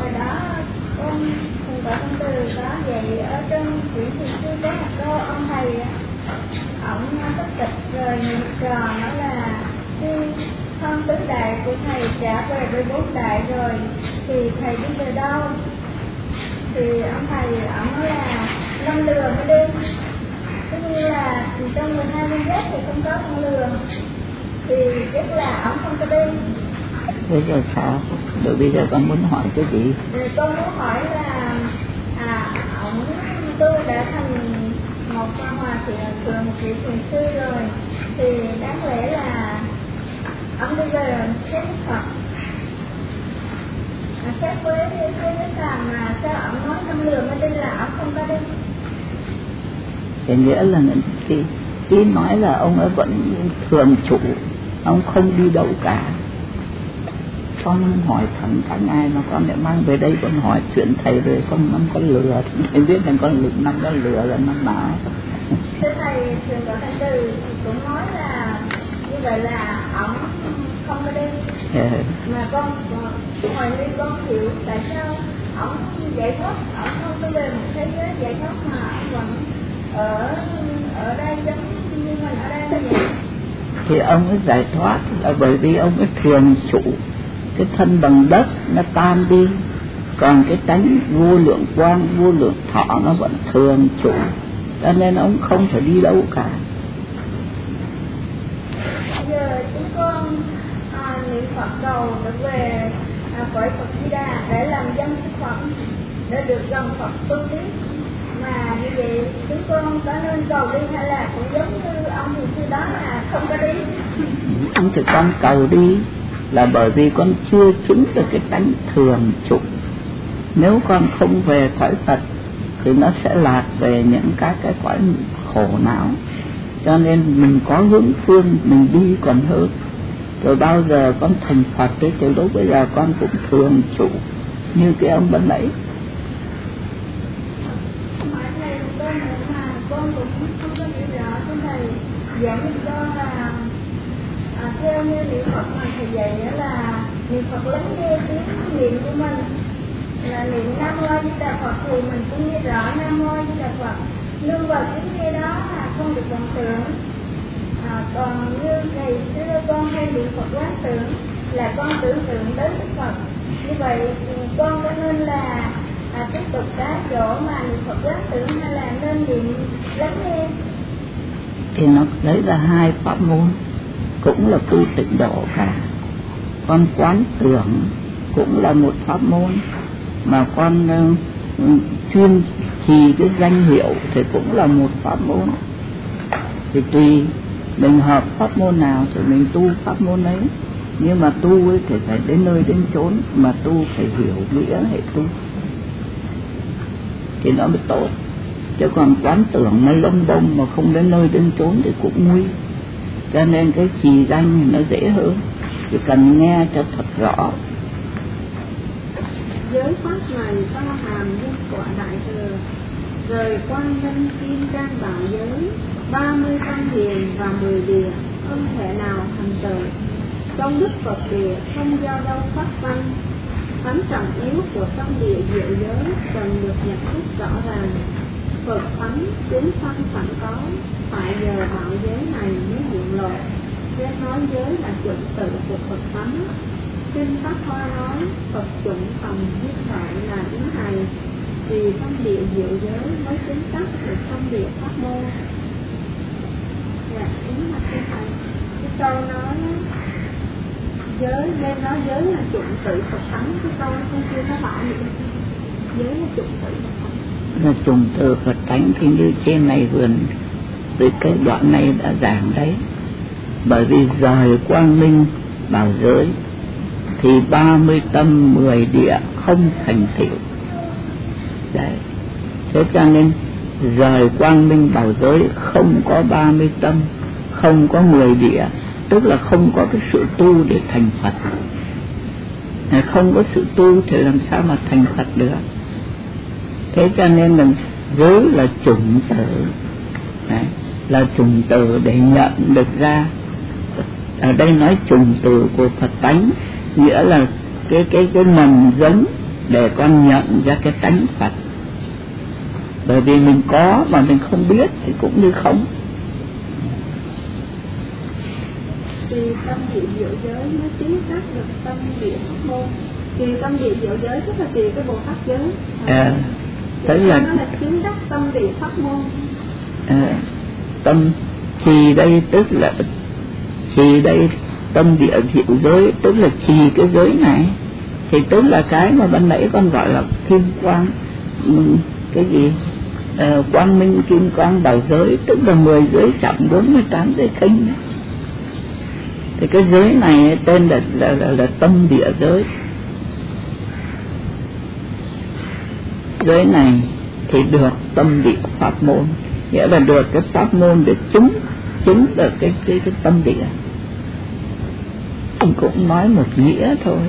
hồi đó con thầy vợ con Từ có dạy ở trong quyển thiền sư Tế Hạt Đô, ông thầy ổng bất tịch rồi niệm trò nói là khi thân tứ đại của thầy trả về với bốn đại rồi thì thầy đi về đâu? Thì ông thầy ổng nói là năm lừa mới đi, tất như là trong 12 viên giác thì không có con lừa, thì chắc là ổng không có đi. Bây giờ sao? Rồi bây giờ con muốn hỏi cái gì? Con muốn hỏi là ổng tôi đã thành một hòa thượng, một vị thiền sư rồi, thì đáng lẽ là ông bây giờ xét Phật xét với cái làm mà sao ông nói năm lừa mới đi là ông không có đi. Thì nghĩa là cái nói là ông ấy vẫn thường trụ, ông không đi đâu cả. Con hỏi thẳng thẳng ai mà con lại mang về đây, con hỏi chuyện thầy rồi con năm con lừa, thầy biết rằng con lừa năm con lừa là năm nào. Thưa thầy, trường của thầy Từ cũng nói là như vậy là ông không có đi. Mà con hồi đi con hiểu tại sao ông giải thoát, ông không có về một thế giới giải thoát mà ông vẫn ở đây giống như mình ở đây là vậy. Thì ông ấy giải thoát là bởi vì ông ấy thường trụ, cái thân bằng đất nó tan đi, còn cái tánh vô lượng quang vô lượng thọ nó vẫn thường trụ, cho nên ông không phải đi đâu cả. Giờ chúng con niệm Phật cầu được về cõi Phật Di Đà để làm dân Phật, để được gần Phật tu tiến. Mà như vậy chúng con có nên cầu đi hay là cũng giống như ông thì sư đó là không có đi? Ông thì con cầu đi là bởi vì con chưa chứng được cái tánh thường trụ. Nếu con không về cõi Phật thì nó sẽ lạc về những các cái cõi khổ não, cho nên mình có hướng phương mình đi còn hơn. Rồi bao giờ con thành Phật đấy thì lúc bây giờ con cũng thường trụ như cái ông bên ấy. Con cũng không có hiểu rõ cái thầy dạy cho con là theo như niệm Phật mà thầy dạy là niệm Phật lắng nghe tiếng niệm của mình, là niệm Nam Mô Di Đà Phật thì mình cũng nghe rõ Nam Mô Di Đà Phật, nương vào tiếng nghe đó là không được vọng tưởng. Còn như thầy xưa con hay niệm Phật quán tưởng là con tưởng tượng đến Đức Phật. Như vậy con có nên là tiếp tục cái chỗ mà niệm Phật quán tưởng hay là nên niệm lắng nghe? Thì nó lấy ra hai pháp môn, cũng là tu tịnh độ cả. Con quán tưởng cũng là một pháp môn, mà con chuyên trì cái danh hiệu thì cũng là một pháp môn. Thì tùy mình hợp pháp môn nào thì mình tu pháp môn ấy. Nhưng mà tu ấy thì phải đến nơi đến chốn, mà tu phải hiểu nghĩa hệ tu thì nó mới tốt. Chứ còn quán tưởng nó lông bông mà không đến nơi đến chốn thì cũng nguy. Cho nên cái trì danh thì nó dễ hơn, chỉ cần nghe cho thật rõ. Giới pháp này bao hàm nhân quả đại thừa, rời quan nhân kim trang bảo giới, 30 căn hiền và 10 địa không thể nào thành tựu. Công đức Phật địa không do đâu phát văn, tánh trọng yếu của tâm địa diệu giới cần được nhận thức rõ ràng. Phật tánh chúng sanh sẵn có, tại giờ bảo giới này mới hiện lộ. Nên nói giới là chuẩn tự của Phật tánh. Kinh Pháp Hoa nói Phật chuẩn tầm viết lại là ý này, vì tâm địa diệu giới mới chứng đắc được tâm địa pháp môn. Dạ, ý là cái thầy. Cái câu nói giới, nên nói giới là chuẩn tự Phật tánh, cái câu con chưa có bảo nữa. Giới là chuẩn tự Phật tánh. Là chuẩn tự Phật tánh thì như trên này vườn từ cái đoạn này đã giảng đấy. Bởi vì rời quang minh bảo giới thì 30 tâm 10 địa không thành tựu. Đấy. Thế cho nên rời quang minh bảo giới không có 30 tâm, không có 10 địa, tức là không có cái sự tu để thành Phật. Không có sự tu thì làm sao mà thành Phật được. Thế cho nên là giới là chủng tử. Đấy. Là chủng tử để nhận được ra. Ở đây nói chủng tử của Phật tánh, nghĩa là cái mầm giống để con nhận ra cái tánh Phật. Bởi vì mình có mà mình không biết thì cũng như không. Thì tâm địa diệu giới mới tiến tác được tâm địa pháp môn. Thì tâm địa diệu giới tức là tùy cái bộ pháp giới. Tức là nó là chứng đắc tâm địa pháp môn. Tâm trì đây tức là trì đây, tâm địa diệu giới tức là trì cái giới này, thì tức là cái mà ban nãy con gọi là kim quang, cái gì quang minh kim quang bảo giới, tức là 10 giới trọng 48 giới khinh đấy. Thì cái giới này tên là tâm địa giới. Giới này thì được tâm địa pháp môn, nghĩa là được cái pháp môn để chứng được cái tâm địa. Anh cũng nói một nghĩa thôi.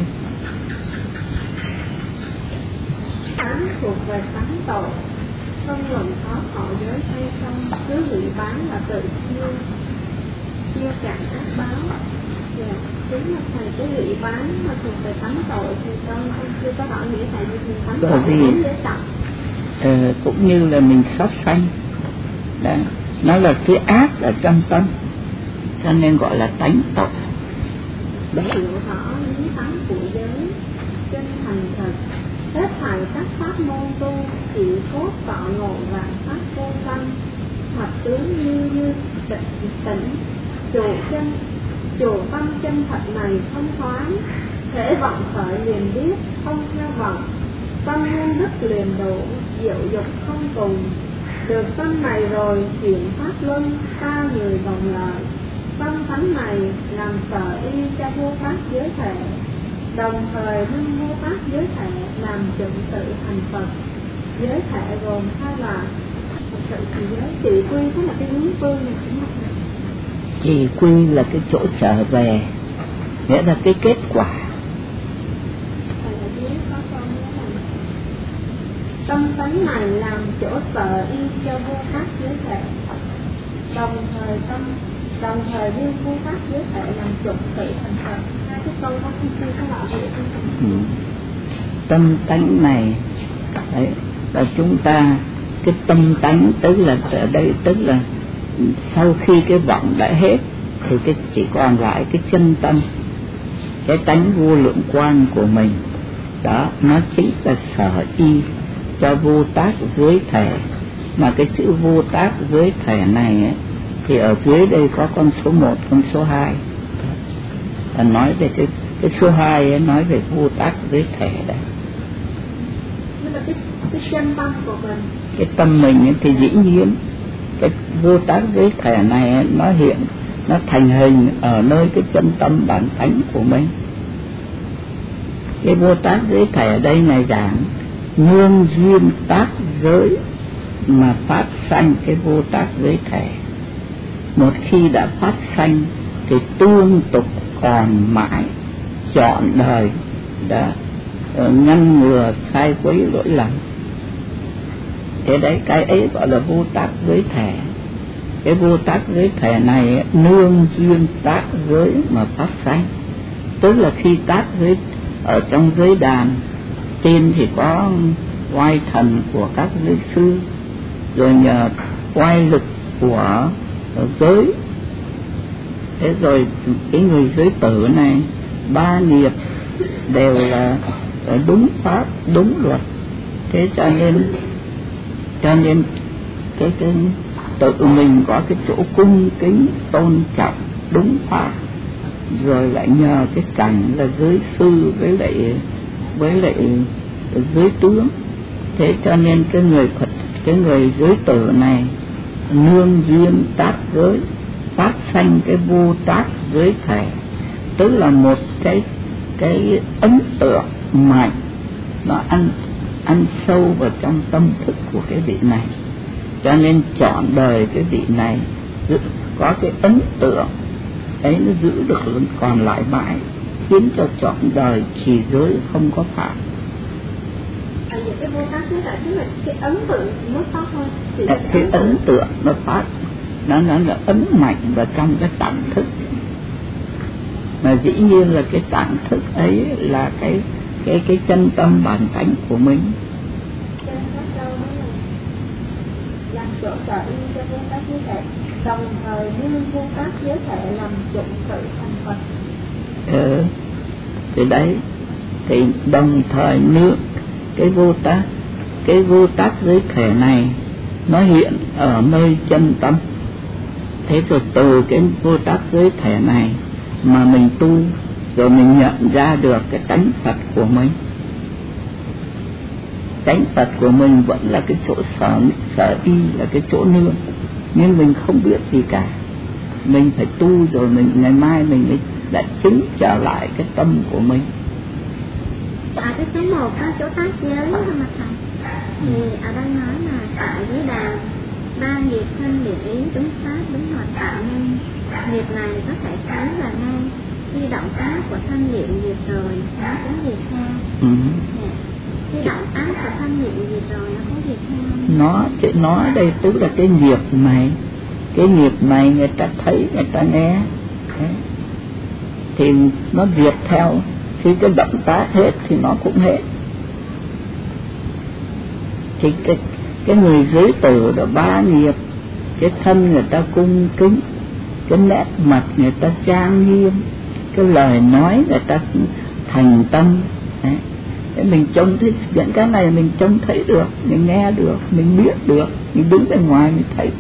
Tánh thuộc về tánh tội, không lòng khó thọ giới hay không, cứ bị bán là tự chia cạn ác báo. Đúng là thầy cái bị bán mà thuộc về tánh tội thì con chưa có hỏi nghĩa thầy như tánh tội đến giới trọng. Cũng như là mình sát sanh, nó là cái ác ở trong tâm, cho nên gọi là tánh tội. Hiểu rõ lý tánh của giới, chân thành thật, hết thảy các pháp môn tu, chỉ cốt tọa ngộ và pháp vô sanh, thật tướng như tỉnh, chủ tâm chân thật này thông thoáng, thể vọng khởi liền biết, không theo vọng, tâm ngu đức liền độ, diệu dục không cùng, được tâm này rồi chuyển pháp luân, ta người đồng lợi. Tâm tánh này làm sở y cho vô pháp giới thể, đồng thời nâng vô pháp giới thể làm chuẩn tự thành Phật. Giới thể gồm hai loại, một sự trì giới, trì quy tức là cái hướng phương này cũng là trì quy là cái chỗ trở về, nghĩa là cái kết quả. Tâm tánh này làm chỗ sở y cho vô pháp giới thể, đồng thời viên vô pháp giới thể làm chuẩn tự thành Phật. Hai cái câu đó không có loại gì không? Tâm tánh này đấy, là chúng ta cái tâm tánh tức là ở đây tức là sau khi cái vọng đã hết thì cái chỉ còn lại cái chân tâm, cái tánh vô lượng quang của mình đó, nó chính là sở y cho vô tác giới thể. Mà cái chữ vô tác giới thể này ấy, thì ở dưới đây có con số 1, con số 2. Nói về cái số 2 ấy, nói về vô tác giới thể đấy. Nhưng mà cái chân tâm của mình, cái tâm mình ấy, thì dĩ nhiên cái vô tác giới thể này ấy, nó hiện, nó thành hình ở nơi cái chân tâm bản tánh của mình. Cái vô tác giới thể ở đây này giảng nương duyên tác giới mà phát sanh cái vô tác giới thể. Một khi đã phát sanh thì tương tục còn mãi, trọn đời đã ngăn ngừa sai quấy lỗi lầm. Thế đấy, cái ấy gọi là vô tác giới thể. Cái vô tác giới thể này nương duyên tác giới mà phát sanh. Tức là khi tác giới ở trong giới đàn, tiên thì có oai thần của các giới sư, rồi nhờ oai lực của giới. Thế rồi cái người giới tử này, ba nghiệp đều là đúng pháp, đúng luật. Thế cho nên cái tự mình có cái chỗ cung kính tôn trọng đúng pháp, rồi lại nhờ cái cảnh là giới sư với lại giới tướng. Thế cho nên cái người giới tử này nương duyên tác giới phát sanh cái vô tác giới thể, tức là một cái ấn tượng mạnh, nó ăn sâu vào trong tâm thức của cái vị này. Cho nên trọn đời cái vị này có cái ấn tượng ấy, nó giữ được còn lại mãi, khiến cho trọn đời trì giới không có phạm. Cái vô tác giới thể tức là cái ấn tượng nó phát thôi. Cái ấn tượng nó phát, nó là ấn mạnh vào trong cái tạng thức. Mà dĩ nhiên là cái tạng thức ấy là cái cái chân tâm bản tánh của mình. Làm chỗ sở y cho vô tác như thể, đồng thời nương vô tác giới thể làm dụng sự thành Phật. Thì đấy, thì đồng thời nương cái vô tác giới thể này nó hiện ở nơi chân tâm. Thế rồi từ cái vô tác giới thể này mà mình tu, rồi mình nhận ra được cái tánh Phật của mình. Tánh Phật của mình vẫn là cái chỗ sở y, là cái chỗ nương, nhưng mình không biết gì cả. Mình phải tu rồi ngày mai mình mới đã chứng trở lại cái tâm của mình. Cái số 1 có chỗ tác giới mà thầy, thì ở đây nói là tại giới đàn ba nghiệp thân địa ý đúng pháp đúng hoạt tạo nên nghiệp này có thể thấy là ngay khi động tác của thân niệm nghiệp rồi nó cũng việc theo. Khi động tác của thân niệm nghiệp rồi nó có việc theo. Nó ở đây tức là cái nghiệp này người ta thấy, người ta nghe, thì nó việc theo. Khi cái động tác hết thì nó cũng hết. Thì cái người giới tử đó ba nghiệp, cái thân người ta cung kính, cái nét mặt người ta trang nghiêm, cái lời nói người ta thành tâm. Thế mình trông thấy những cái này, mình trông thấy được, mình nghe được, mình biết được, mình đứng bên ngoài mình thấy.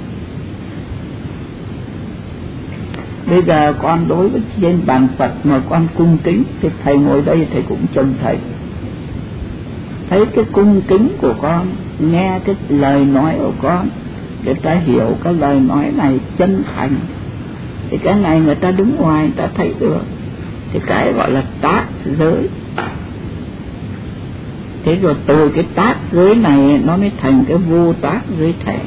Bây giờ con đối với trên bàn Phật mà con cung kính thì thầy ngồi đây thầy cũng trông thấy cái cung kính của con, nghe cái lời nói của con, người ta hiểu cái lời nói này chân thành, thì cái này người ta đứng ngoài người ta thấy được. Thì cái gọi là tác giới. Thế rồi từ cái tác giới này nó mới thành cái vô tác giới thể.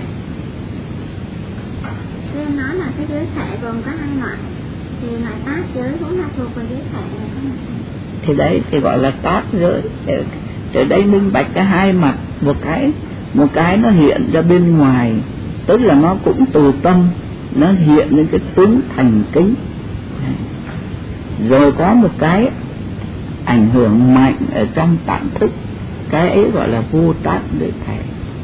Nói là cái giới thể gồm có 2 loại, thì loại tác giới cũng là thuộc về giới thể này. Thì đấy thì gọi là tác giới. Từ đây minh bạch cái hai mặt, một cái nó hiện ra bên ngoài, tức là nó cũng từ tâm, nó hiện lên cái tướng thành kính. Rồi có một cái ảnh hưởng mạnh ở trong tạng thức, cái ấy gọi là vô tác giới thể.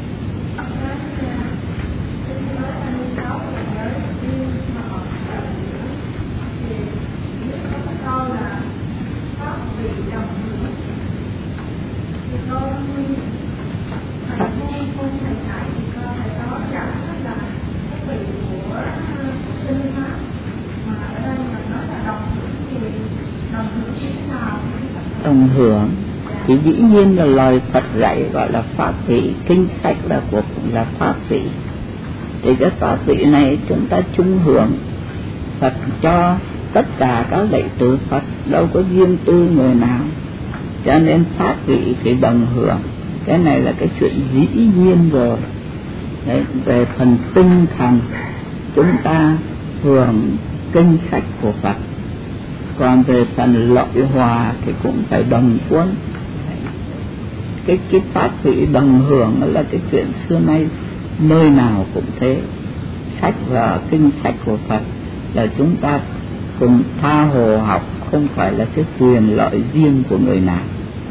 Đồng hưởng thì dĩ nhiên là lời Phật dạy gọi là pháp vị, kinh sách là pháp vị. Thì cái pháp vị này chúng ta chung hưởng, Phật cho tất cả các đệ tử Phật, đâu có riêng tư người nào, cho nên pháp vị thì đồng hưởng. Cái này là cái chuyện dĩ nhiên rồi. Đấy, về phần tinh thần chúng ta hưởng kinh sách của Phật, còn về phần lợi hòa thì cũng phải đồng quân. Cái pháp vị đồng hưởng là cái chuyện xưa nay nơi nào cũng thế. Sách và kinh sách của Phật là chúng ta cùng tha hồ học, không phải là cái quyền lợi riêng của người nào.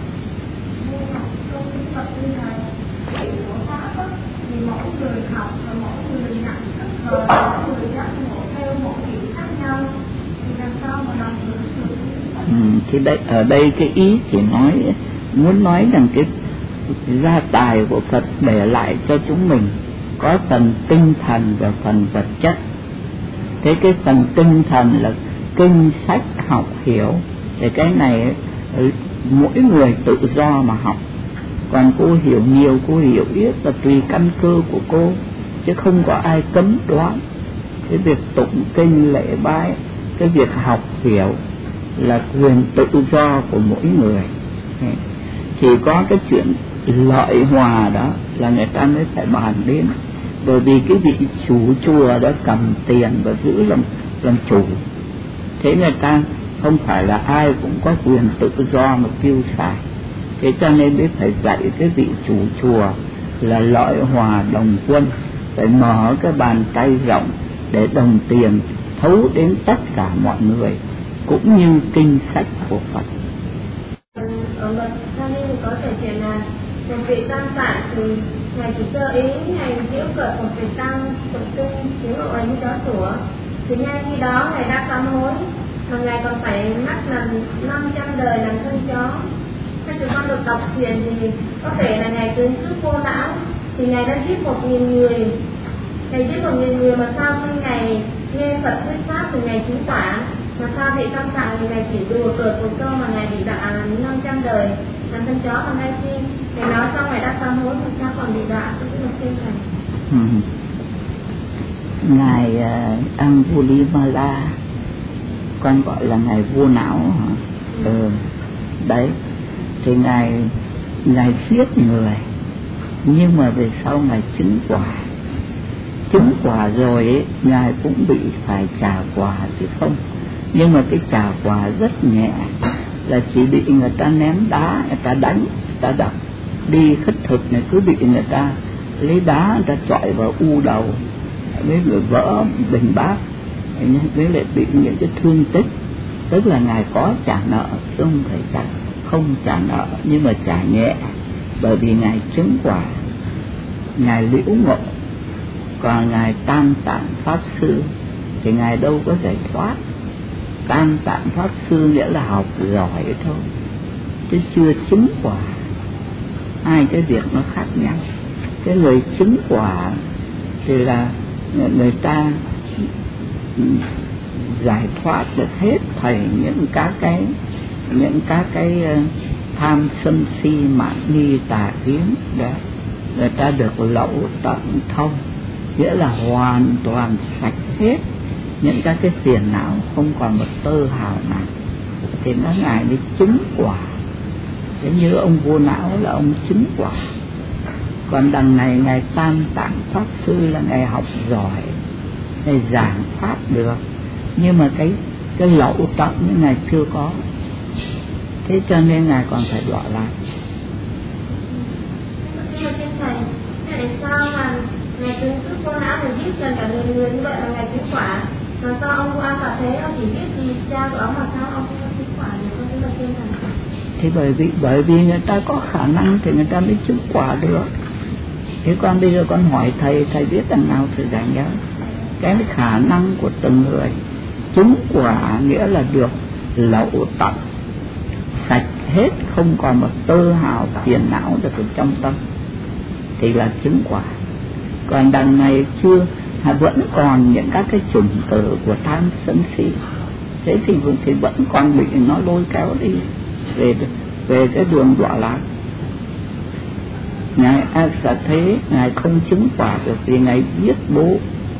Thì đấy, ở đây cái ý thì muốn nói rằng cái gia tài của Phật để lại cho chúng mình có phần tinh thần và phần vật chất. Thế cái phần tinh thần là kinh sách học hiểu, thì cái này mỗi người tự do mà học. Còn cô hiểu nhiều, cô hiểu ít là tùy căn cơ của cô, chứ không có ai cấm đoán. Cái việc tụng kinh lễ bái, cái việc học hiểu là quyền tự do của mỗi người. Chỉ có cái chuyện lợi hòa đó là người ta mới phải bàn đến, bởi vì cái vị chủ chùa đã cầm tiền và giữ làm chủ. Thế người ta không phải là ai cũng có quyền tự do mà tiêu xài. Thế cho nên mới phải dạy cái vị chủ chùa là lợi hòa đồng quân, phải mở cái bàn tay rộng để đồng tiền thấu đến tất cả mọi người, cũng như kinh sách của Phật. Ở thể thiền là một vị tam tạng thì ngài chỉ sơ ý ngài giễu cợt một vị tam tục sinh tiếng lộ ấy như đó sủa, thì ngay khi đó ngài đã sám hối mà ngài còn phải mắc lần 500 đời làm thân chó.ถ้าchúng con được đọc thiền thì có thể là ngài cứ vô não thì ngài đã giết 1.000 người, ngài giết 1.000 người mà sau khi ngài nghe Phật thuyết pháp thì ngài chứng quả, mà sao vị tam tạng thì ngài chỉ đùa cợt một câu mà ngài bị đọa 500 đời làm thân chó, mà ngay khi ngài nói xong ngài đã sám hối thì sao còn bị đọa cái một trên này. Ngài Angulimala, con gọi là ngài vô não hả? Đấy, thì ngài giết người, nhưng mà về sau ngài chứng quả rồi ấy, ngài cũng bị phải trả quả chứ không. Nhưng mà cái trả quả rất nhẹ, là chỉ bị người ta ném đá, người ta đánh, người ta đập, đi khất thực này cứ bị người ta lấy đá người ta chọi vào u đầu, với vỡ bình bát, với lại bị những cái thương tích. Tức là ngài có trả nợ, không phải không trả nợ, nhưng mà trả nhẹ, bởi vì ngài chứng quả, ngài liễu ngộ. Còn ngài Tam Tạng Pháp Sư thì ngài đâu có giải thoát. Tam Tạng Pháp Sư nghĩa là học giỏi thôi, chứ chưa chứng quả. Hai cái việc nó khác nhau. Cái người chứng quả thì là người ta giải thoát được hết thảy những các cái tham sân si mạn nghi tà kiến đó. Người ta được lậu tận thông, nghĩa là hoàn toàn sạch hết những các cái phiền não, không còn một tơ hào nào, thì nó ngài mới chứng quả. Thế như ông vô não là ông chứng quả. Còn đằng này ngài Tam Tạng Pháp Sư là ngài học giỏi, ngài giảng pháp được, nhưng mà cái lậu tận như ngài chưa có. Thế cho nên ngài còn phải đọa lại. Nhưng mà trên thầy, tại sao mà ngài cứ vô não thì giết gần cả người như vậy là ngài chứng quả, mà sao ông vua A Tà Thế ông chỉ giết gì cha của ông mà sao ông không chứng quả được? Con thấy là trên thầy. Thì bởi vì người ta có khả năng thì người ta mới chứng quả được. Thế con bây giờ con hỏi thầy biết đằng nào thầy giảng giáo. Cái khả năng của từng người chứng quả nghĩa là được lậu tận, sạch hết, không còn một tơ hào phiền não được ở trong tâm, thì là chứng quả. Còn đằng này chưa, vẫn còn những các cái chủng tử của tham sân si, thế thì vẫn còn bị nó lôi kéo đi về cái đường đọa lạc. Ngài A Xà Thế ngài không chứng quả được vì ngài giết bố,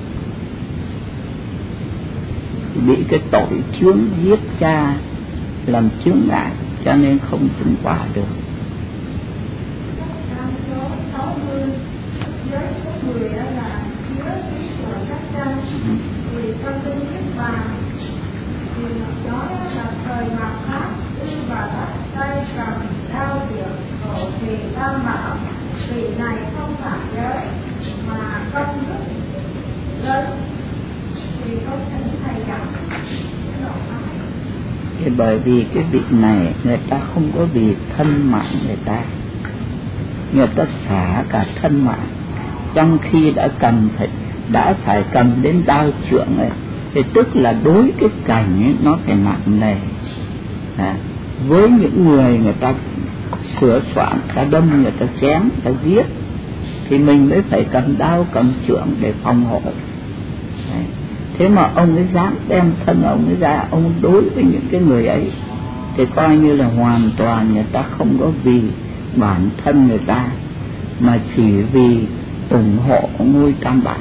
bị cái tội chướng giết cha làm chướng ngại, cho nên không chứng quả được. Vị này không phải giới mà công đức lớn, thì không thỉnh thầy gặp. Thì bởi vì cái vị này người ta không có vì thân mạng người ta xả cả thân mạng, trong khi đã phải cầm đến đao trượng ấy, thì tức là đối cái cảnh ấy, nó phải nặng nề. Với những người ta sửa soạn, ta đâm, người ta chém, người ta giết, thì mình mới phải cầm đao cầm trượng để phòng hộ. Thế mà ông ấy dám đem thân ông ấy ra, ông đối với những cái người ấy thì coi như là hoàn toàn người ta không có vì bản thân người ta, mà chỉ vì ủng hộ ngôi Tam Bảo.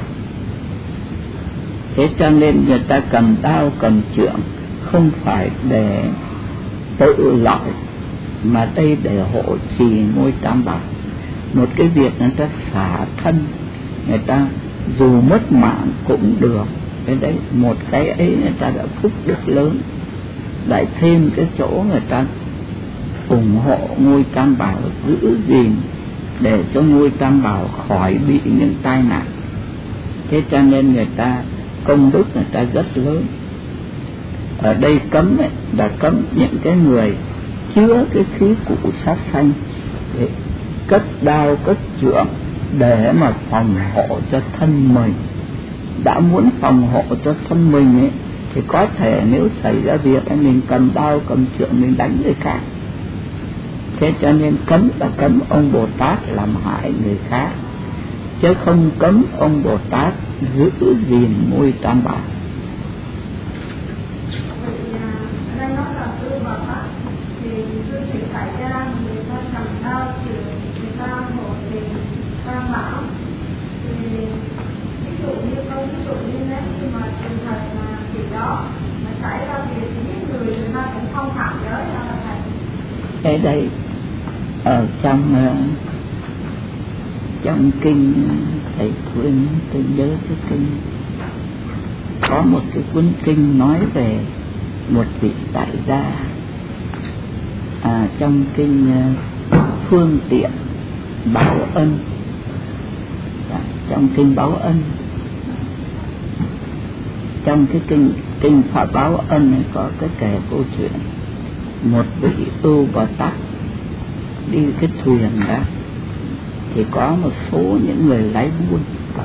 Thế cho nên người ta cầm đao cầm trượng không phải để tự lợi, mà đây để hộ trì ngôi Tam Bảo. Một cái việc người ta xả thân, người ta dù mất mạng cũng được. Cái đấy, một cái ấy người ta đã phúc đức lớn. Lại thêm cái chỗ người ta ủng hộ ngôi Tam Bảo, giữ gìn để cho ngôi Tam Bảo khỏi bị những tai nạn. Thế cho nên người ta công đức người ta rất lớn. Ở đây cấm ấy, là cấm những cái người chứa cái khí cụ sát sanh để cất đao cất trượng để mà phòng hộ cho thân mình. Đã muốn phòng hộ cho thân mình ấy, thì có thể nếu xảy ra việc ấy, mình cầm đao cầm trượng mình đánh người khác. Thế cho nên cấm là cấm ông Bồ Tát làm hại người khác, chứ không cấm ông Bồ Tát giữ gìn môi tam bảo. Đây nói là tư Bồ Tát thì tư thị tại gia người ta cầm đao trượng, người ta hộ trì tam bảo. Thì ví dụ như nếu như mà trường hợp mà thì đó mà xảy ra việc giết người ta cũng không phạm giới đâu là thầy. Thế đây ở trong kinh thầy khuyên tôi nhớ cái kinh, có một cái cuốn kinh nói về một vị tại gia trong kinh Phương Tiện Báo Ân. Trong kinh Báo Ân, trong cái kinh Pháp Báo Ân này có cái kể câu chuyện một vị Ưu Bồ Tát đi cái thuyền đó, thì có một số những người lái buôn,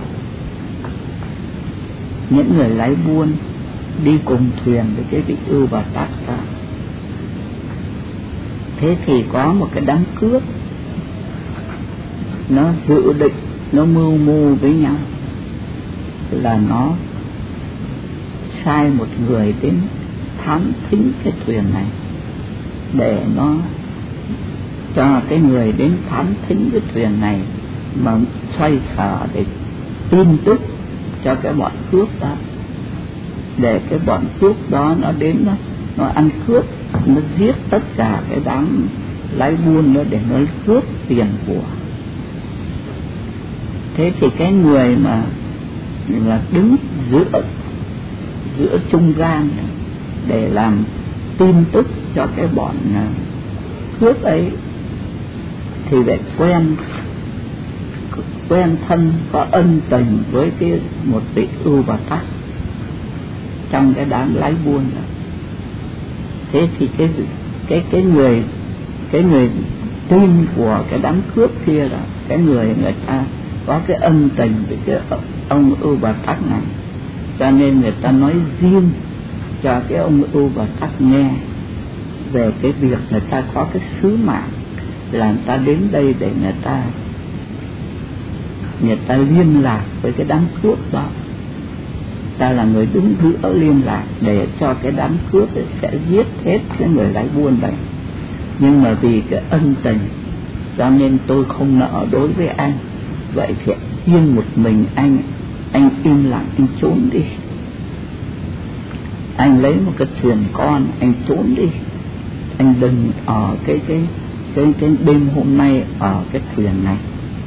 đi cùng thuyền với cái vị Ưu Bồ Tát đó. Thế thì có một cái đám cướp nó dự định, nó mưu mô với nhau là nó sai một người đến thám thính cái thuyền này, để nó cho cái người đến thám thính cái thuyền này mà xoay sở để tin tức cho cái bọn cướp đó, để cái bọn cướp đó nó đến nó ăn cướp, nó giết tất cả cái đám lái buôn đó để nó cướp tiền của. Thế thì cái người mà đứng giữa trung gian để làm tin tức cho cái bọn cướp ấy thì lại quen thân, có ân tình với cái một vị Ưu Bồ Tát trong cái đám lái buôn đó. Thế thì cái người tin của cái đám cướp kia đó, cái người ta có cái ân tình với cái ông Ưu Bồ Tát này, cho nên người ta nói riêng cho cái ông Ưu Bồ Tát nghe về cái việc người ta có cái sứ mạng là người ta đến đây để người ta liên lạc với cái đám cướp đó. Ta là người đứng giữa liên lạc để cho cái đám cướp ấy sẽ giết hết cái người lái buôn đấy. Nhưng mà vì cái ân tình cho nên tôi không nợ đối với anh. Vậy thì riêng một mình anh im lặng, anh trốn đi. Anh lấy một cái thuyền con, anh trốn đi. Anh đừng ở cái đêm hôm nay ở cái thuyền này.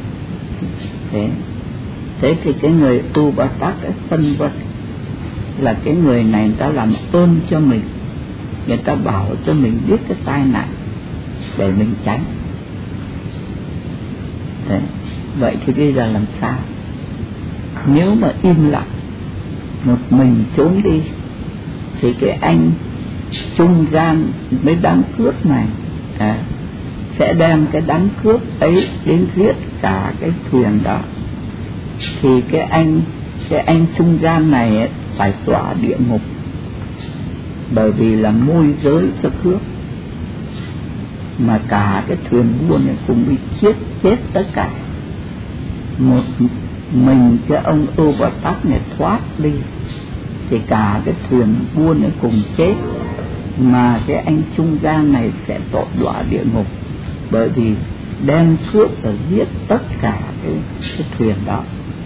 Thế thì cái người Tu Bồ Tát ấy phân vân là cái người này người ta làm ơn cho mình, người ta bảo cho mình biết cái tai nạn để mình tránh. Vậy thì bây giờ làm sao? Nếu mà im lặng một mình trốn đi thì cái anh trung gian với đám cướp này sẽ đem cái đám cướp ấy đến giết cả cái thuyền đó. Thì cái anh trung gian này ấy, phải tỏa địa ngục, bởi vì là môi giới cho cướp, mà cả cái thuyền buôn này cũng bị chết tất cả. Một mình cái ông Ưu Bồ Tát này thoát đi thì cả cái thuyền buôn này cùng chết, mà cái anh trung gian này sẽ tội đọa địa ngục, bởi vì đem cướp và giết tất cả cái thuyền đó.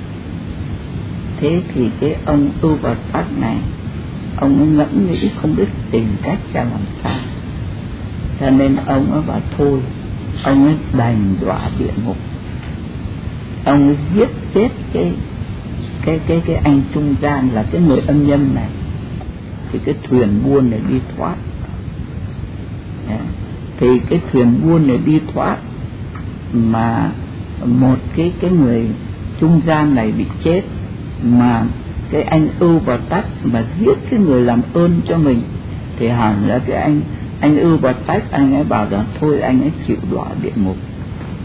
Thế thì cái ông Tu Bồ Tát này, ông ấy ngẫm nghĩ không biết tìm cách ra làm sao, cho nên ông ấy bảo thôi, ông ấy đành đọa địa ngục. Ông ấy giết chết cái anh trung gian là cái người ân nhân này, thì cái thuyền buôn này đi thoát. Thì cái thuyền buôn này đi thoát, mà một cái người trung gian này bị chết, mà cái anh Ưu Bồ Tát mà giết cái người làm ơn cho mình, thì hẳn là cái anh Ưu Bồ Tát anh ấy bảo rằng thôi anh ấy chịu đọa địa ngục.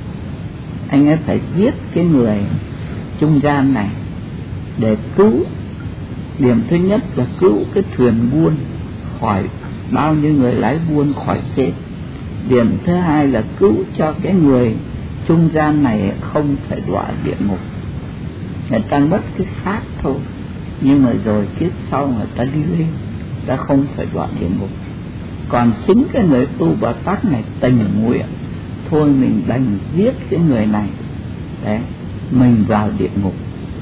anh ấy phải giết cái người trung gian này để cứu. Điểm thứ nhất là cứu cái thuyền buôn khỏi bao nhiêu người lái buôn khỏi chết. Điểm thứ hai là cứu cho cái người trung gian này không phải đọa địa ngục. Người ta mất cái xác thôi, nhưng mà rồi kiếp sau người ta đi lên, ta không phải đọa địa ngục. Còn chính cái người tu Bồ Tát này tình nguyện, thôi mình đành giết cái người này, đấy, mình vào địa ngục.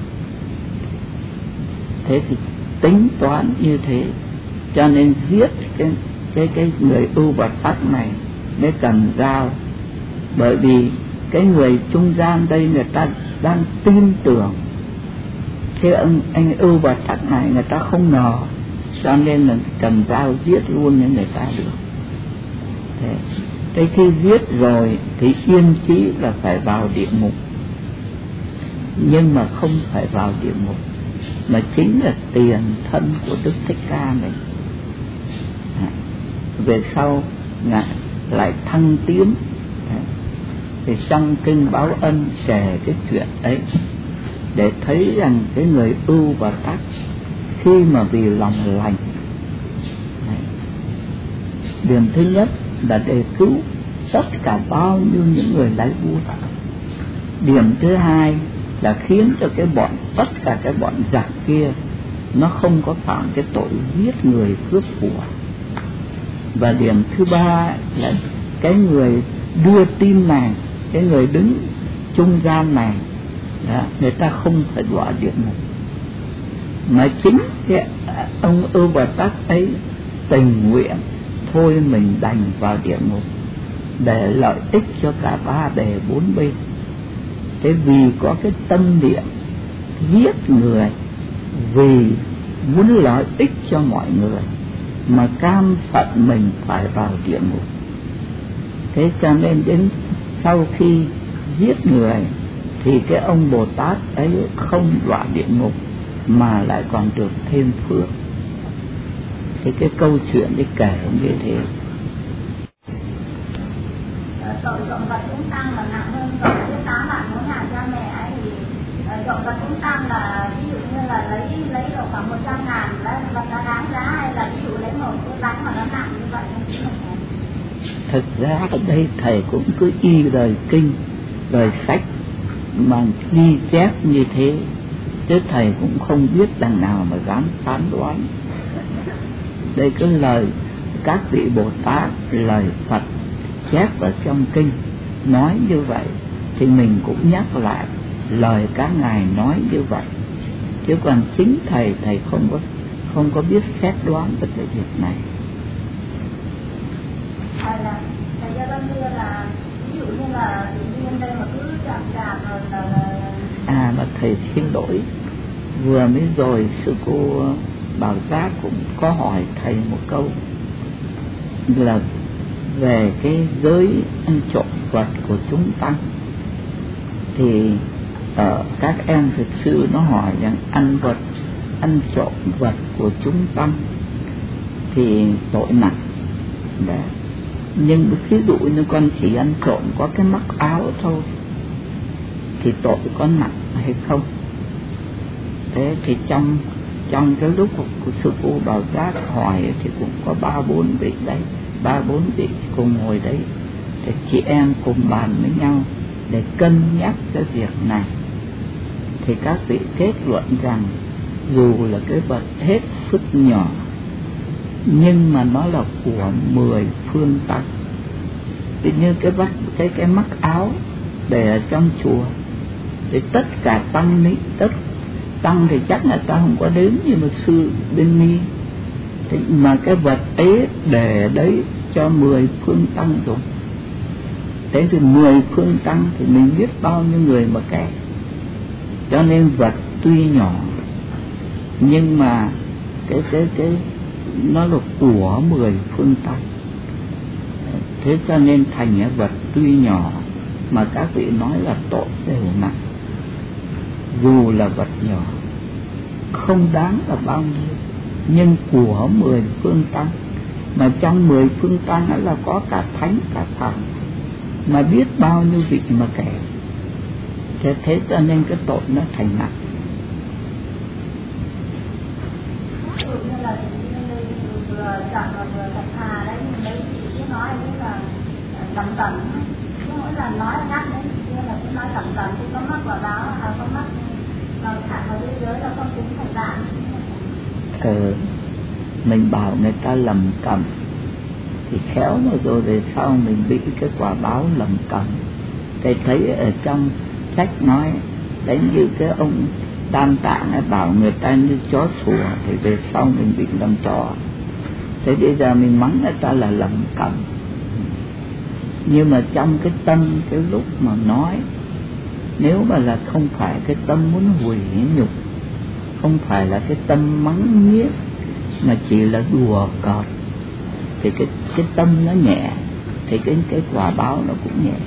Thế thì tính toán như thế, cho nên giết cái người tu Bồ Tát này mới cần dao. Bởi vì cái người trung gian đây người ta đang tin tưởng cái anh ưu Bồ Tát này, người ta không ngờ, cho nên là cần dao giết luôn những người ta được. Thế khi giết rồi thì yên chí là phải vào địa ngục, nhưng mà không phải vào địa ngục, mà chính là tiền thân của Đức Thích Ca này. Về sau ngài lại thăng tiến. Thì trong kinh Báo Ân kể cái chuyện ấy để thấy rằng cái người ưu và tắc khi mà vì lòng lành, điểm thứ nhất là để cứu tất cả bao nhiêu những người lái buôn. Điểm thứ hai là khiến cho tất cả cái bọn giặc kia nó không có phạm cái tội giết người cướp của. Và điểm thứ ba là cái người đưa tin này, cái người đứng trung gian này, người ta không phải đọa địa ngục, mà chính cái ông ưu Bồ Tát ấy tình nguyện, thôi mình đành vào địa ngục để lợi ích cho cả ba bề bốn bên. Thế vì có cái tâm niệm giết người vì muốn lợi ích cho mọi người mà cam phận mình phải vào địa ngục. Thế cho nên đến sau khi giết người thì cái ông Bồ Tát ấy không đọa địa ngục mà lại còn được thêm phước. Thì cái câu chuyện đi kể như thế. Tội trộm vật chúng tăng là nặng hơn tội giết 8 bạn mỗi nhà cha mẹ ấy, thì trộm vật chúng tăng là ví dụ như là lấy được khoảng 100.000 là vật nó đáng giá, hay là ví dụ lấy một cái bánh mà nó nặng như vậy. Thực ra ở đây thầy cũng cứ y lời kinh, lời sách mà ghi chép như thế, chứ thầy cũng không biết đằng nào mà dám phán đoán. Đây cái lời các vị Bồ Tát, lời Phật chép ở trong kinh nói như vậy, thì mình cũng nhắc lại lời các ngài nói như vậy. Chứ còn chính thầy không có biết xét đoán về cái việc này. Thầy cho con đưa là ví dụ như là tự nhiên đây mà cứ chạp rồi là mà thầy xin lỗi, vừa mới rồi sư cô Bảo Giác cũng có hỏi thầy một câu là về cái giới ăn trộm vật của chúng tăng. Thì các em thực sự nó hỏi rằng ăn trộm vật của chúng tăng thì tội nặng. Đấy. Nhưng ví dụ như con chỉ ăn trộm có cái mắc áo thôi thì tội có nặng hay không? Thế thì trong cái lúc của sư cô Bảo Giác hỏi thì cũng có 3-4 vị đấy, 3-4 vị cùng ngồi đấy, thì chị em cùng bàn với nhau để cân nhắc cái việc này. Thì các vị kết luận rằng dù là cái vật hết sức nhỏ nhưng mà nó là của 10 phương tăng. Tự như cái mắc áo để ở trong chùa thì tất cả tăng thì chắc là ta không có đến, như một sư bên mi thì mà cái vật ấy để đấy cho 10 phương tăng rồi. Thế thì 10 phương tăng thì mình biết bao nhiêu người mà kẻ. Cho nên vật tuy nhỏ nhưng mà cái nó là của 10 phương tăng. Thế cho nên thành vật tuy nhỏ mà các vị nói là tội đều nặng. Dù là vật nhỏ không đáng là bao nhiêu, nhưng của 10 phương tăng, mà trong 10 phương tăng là có cả thánh cả phàm, mà biết bao nhiêu vị mà kể. Thế cho nên cái tội nó thành nặng. Ví dụ như là vừa chọn và vừa thật thà đấy, mấy chị nói là lầm tầm, cứ mỗi lần nói ngắt đấy, như là cứ nói lầm tầm thì có mắc vào đó, có mắc vào thẳng vào dưới là không tính thành dạng. Mình bảo người ta lầm cầm thì khéo mà rồi về sau mình bị cái quả báo lầm cầm. Thầy thấy ở trong sách nói đấy, như cái ông Tam Tạng ấy bảo người ta như chó sủa thì về sau mình bị làm chó. Thế bây giờ mình mắng người ta là lầm cầm, nhưng mà trong cái tâm cái lúc mà nói, nếu mà là không phải cái tâm muốn hủy nhục, không phải là cái tâm mắng nhiếc, mà chỉ là đùa cợt, thì cái tâm nó nhẹ, thì cái quả báo nó cũng nhẹ.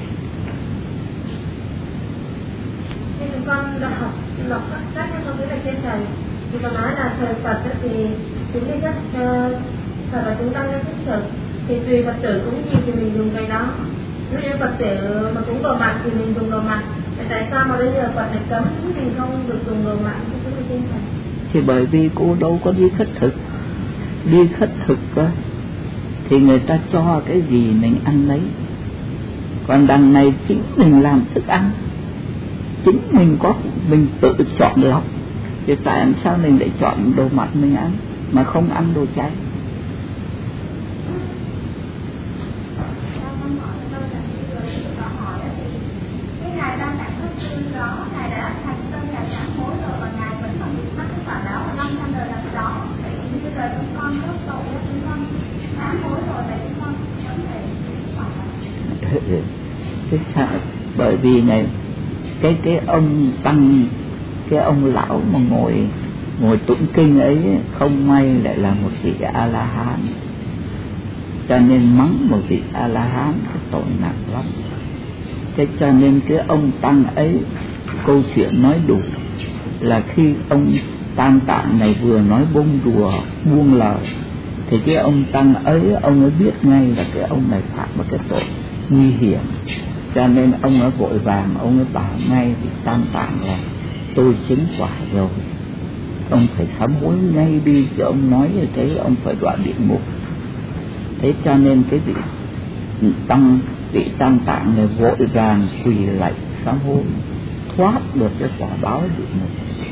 Thì con đọc các sách không biết là trên thầy thì có nói là thời Phật thì chúng cái chất Phật và chúng tăng cái chất thực thì tùy Phật tử cũng gì thì mình dùng cái đó. Nếu như Phật tử mà cũng đồ mặn thì mình dùng đồ mặn. Tại sao mà bây giờ Phật lại cấm mình không được dùng đồ mặn thì cũng trên thầy? Thì bởi vì cô đâu có đi khất thực. Đi khất thực cơ thì người ta cho cái gì mình ăn lấy. Còn đằng này chính mình làm thức ăn, chính mình tự chọn lọc. Thì tại sao mình lại chọn đồ mặn mình ăn mà không ăn đồ chay? Bởi vì này cái ông tăng, cái ông lão mà ngồi tụng kinh ấy không may lại là một vị A La Hán, cho nên mắng một vị A La Hán cái tội nặng lắm. Thế cho nên cái ông tăng ấy, câu chuyện nói đủ là khi ông Tam Tạng này vừa nói bông đùa buông lời thì cái ông tăng ấy, ông ấy biết ngay là cái ông này phạm một cái tội nguy hiểm, cho nên ông ấy vội vàng ông ấy bảo ngay thì Tam Tạng là tôi chứng quả rồi, ông phải sám hối ngay đi, chứ ông nói như thế ông phải đọa địa ngục. Thế cho nên cái vị Tam Tạng này vội vàng quỳ lạy sám hối, thoát được cái quả báo địa ngục.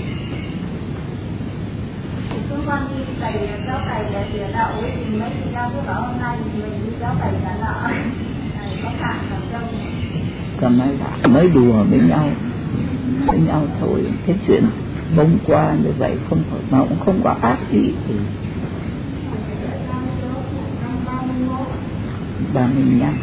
Con đi cày giáo cày để tiền đậu thì mấy chị giáo cứ bảo hôm nay thì mình đi giáo cày trả nợ có phạm làm đâu. Còn nói là mới đùa với nhau thôi, cái chuyện bông qua như vậy không phải, mà cũng không có ác ý gì. 35.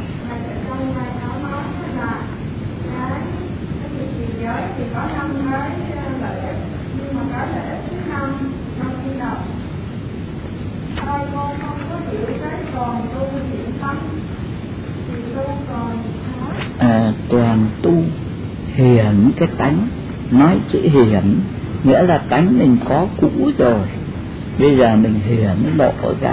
Thì có năm cái lợi ích, nhưng mà cái lợi ích thứ năm khi đầu thôi con không có chịu cái còn tu thiện tâm thì tu còn toàn tu hiển cái tánh. Nói chữ hiển nghĩa là tánh mình có cũ rồi, bây giờ mình hiển lộ ra.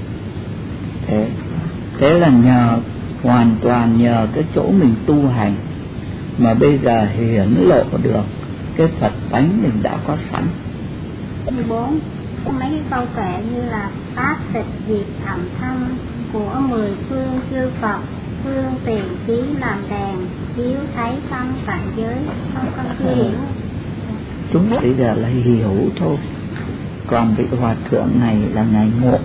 Thế là hoàn toàn nhờ cái chỗ mình tu hành mà bây giờ hiển lộ được cái Phật tánh mình đã có sẵn. 14. Mấy cái câu kệ như là pháp tịch diệt thầm thân của 10 phương chư Phật, phương tiền khí làm đèn, chiếu thấy tâm tại giới, không chưa hiểu. Chúng bây giờ là hiểu thôi, còn vị hòa thượng này là ngài ngộ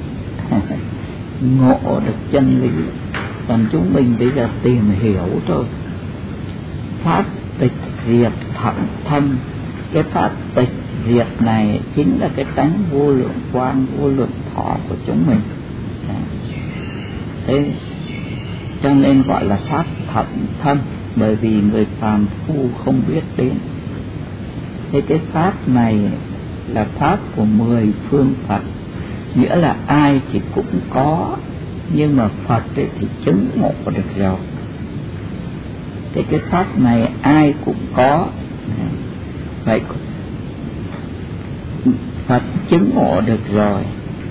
ngộ được chân lý, còn chúng mình bây giờ tìm hiểu thôi. Pháp tịch diệt thậm thâm, cái pháp tịch diệt này chính là cái tánh vô lượng quang vô lượng thọ của chúng mình. Thế cho nên gọi là pháp thậm thâm, bởi vì người phàm phu không biết đến. Thế cái pháp này là pháp của 10 phương Phật, nghĩa là ai thì cũng có, nhưng mà Phật thì chứng ngộ được rồi. Thế cái pháp này ai cũng có, vậy Phật chứng ngộ được rồi,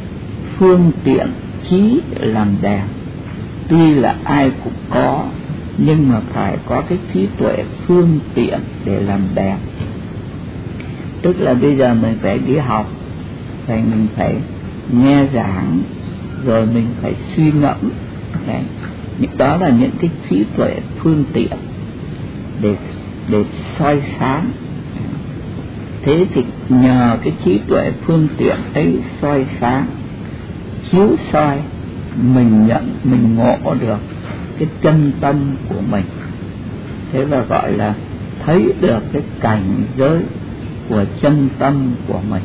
phương tiện trí làm đèn. Tuy là ai cũng có, nhưng mà phải có cái trí tuệ phương tiện để làm đẹp. Tức là bây giờ mình phải đi học, mình phải nghe giảng, rồi mình phải suy ngẫm. Đấy. Đó là những cái trí tuệ phương tiện để soi sáng. Thế thì nhờ cái trí tuệ phương tiện ấy soi sáng, chiếu soi, mình nhận, mình ngộ được cái chân tâm của mình. Thế là gọi là thấy được cái cảnh giới của chân tâm của mình.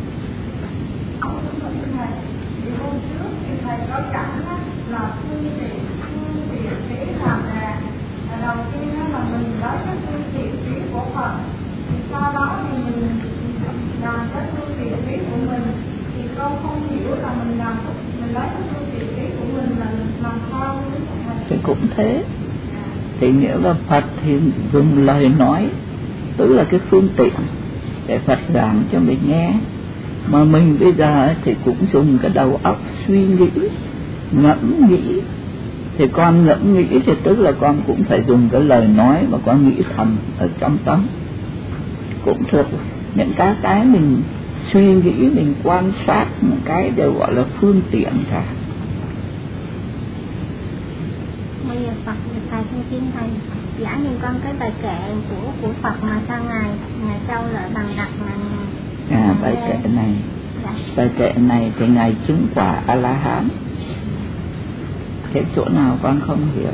Đầu tiên là mình nói cái phương tiện trí của Phật, thì sau đó thì mình làm cái phương tiện trí của mình. Thì câu không hiểu là mình làm, mình lấy cái phương tiện trí của mình là làm sao thì cũng thế. Thì nghĩa là Phật thì dùng lời nói, tức là cái phương tiện để Phật giảng cho mình nghe. Mà mình bây giờ thì cũng dùng cái đầu óc suy nghĩ, ngẫm nghĩ. Thì con ngẫm nghĩ thì tức là con cũng phải dùng cái lời nói mà con nghĩ thầm ở trong tâm. Cũng thuộc những cái mình suy nghĩ, mình quan sát, những cái đều gọi là phương tiện cả. Bây giờ Phật, Thầy thông tin Thầy, giả như con cái bài kệ của Phật mà sao Ngài Châu lại bằng đặt là... bài kệ này, bài kệ này thì Ngài chứng quả A-la-hán. Cái chỗ nào con không hiểu?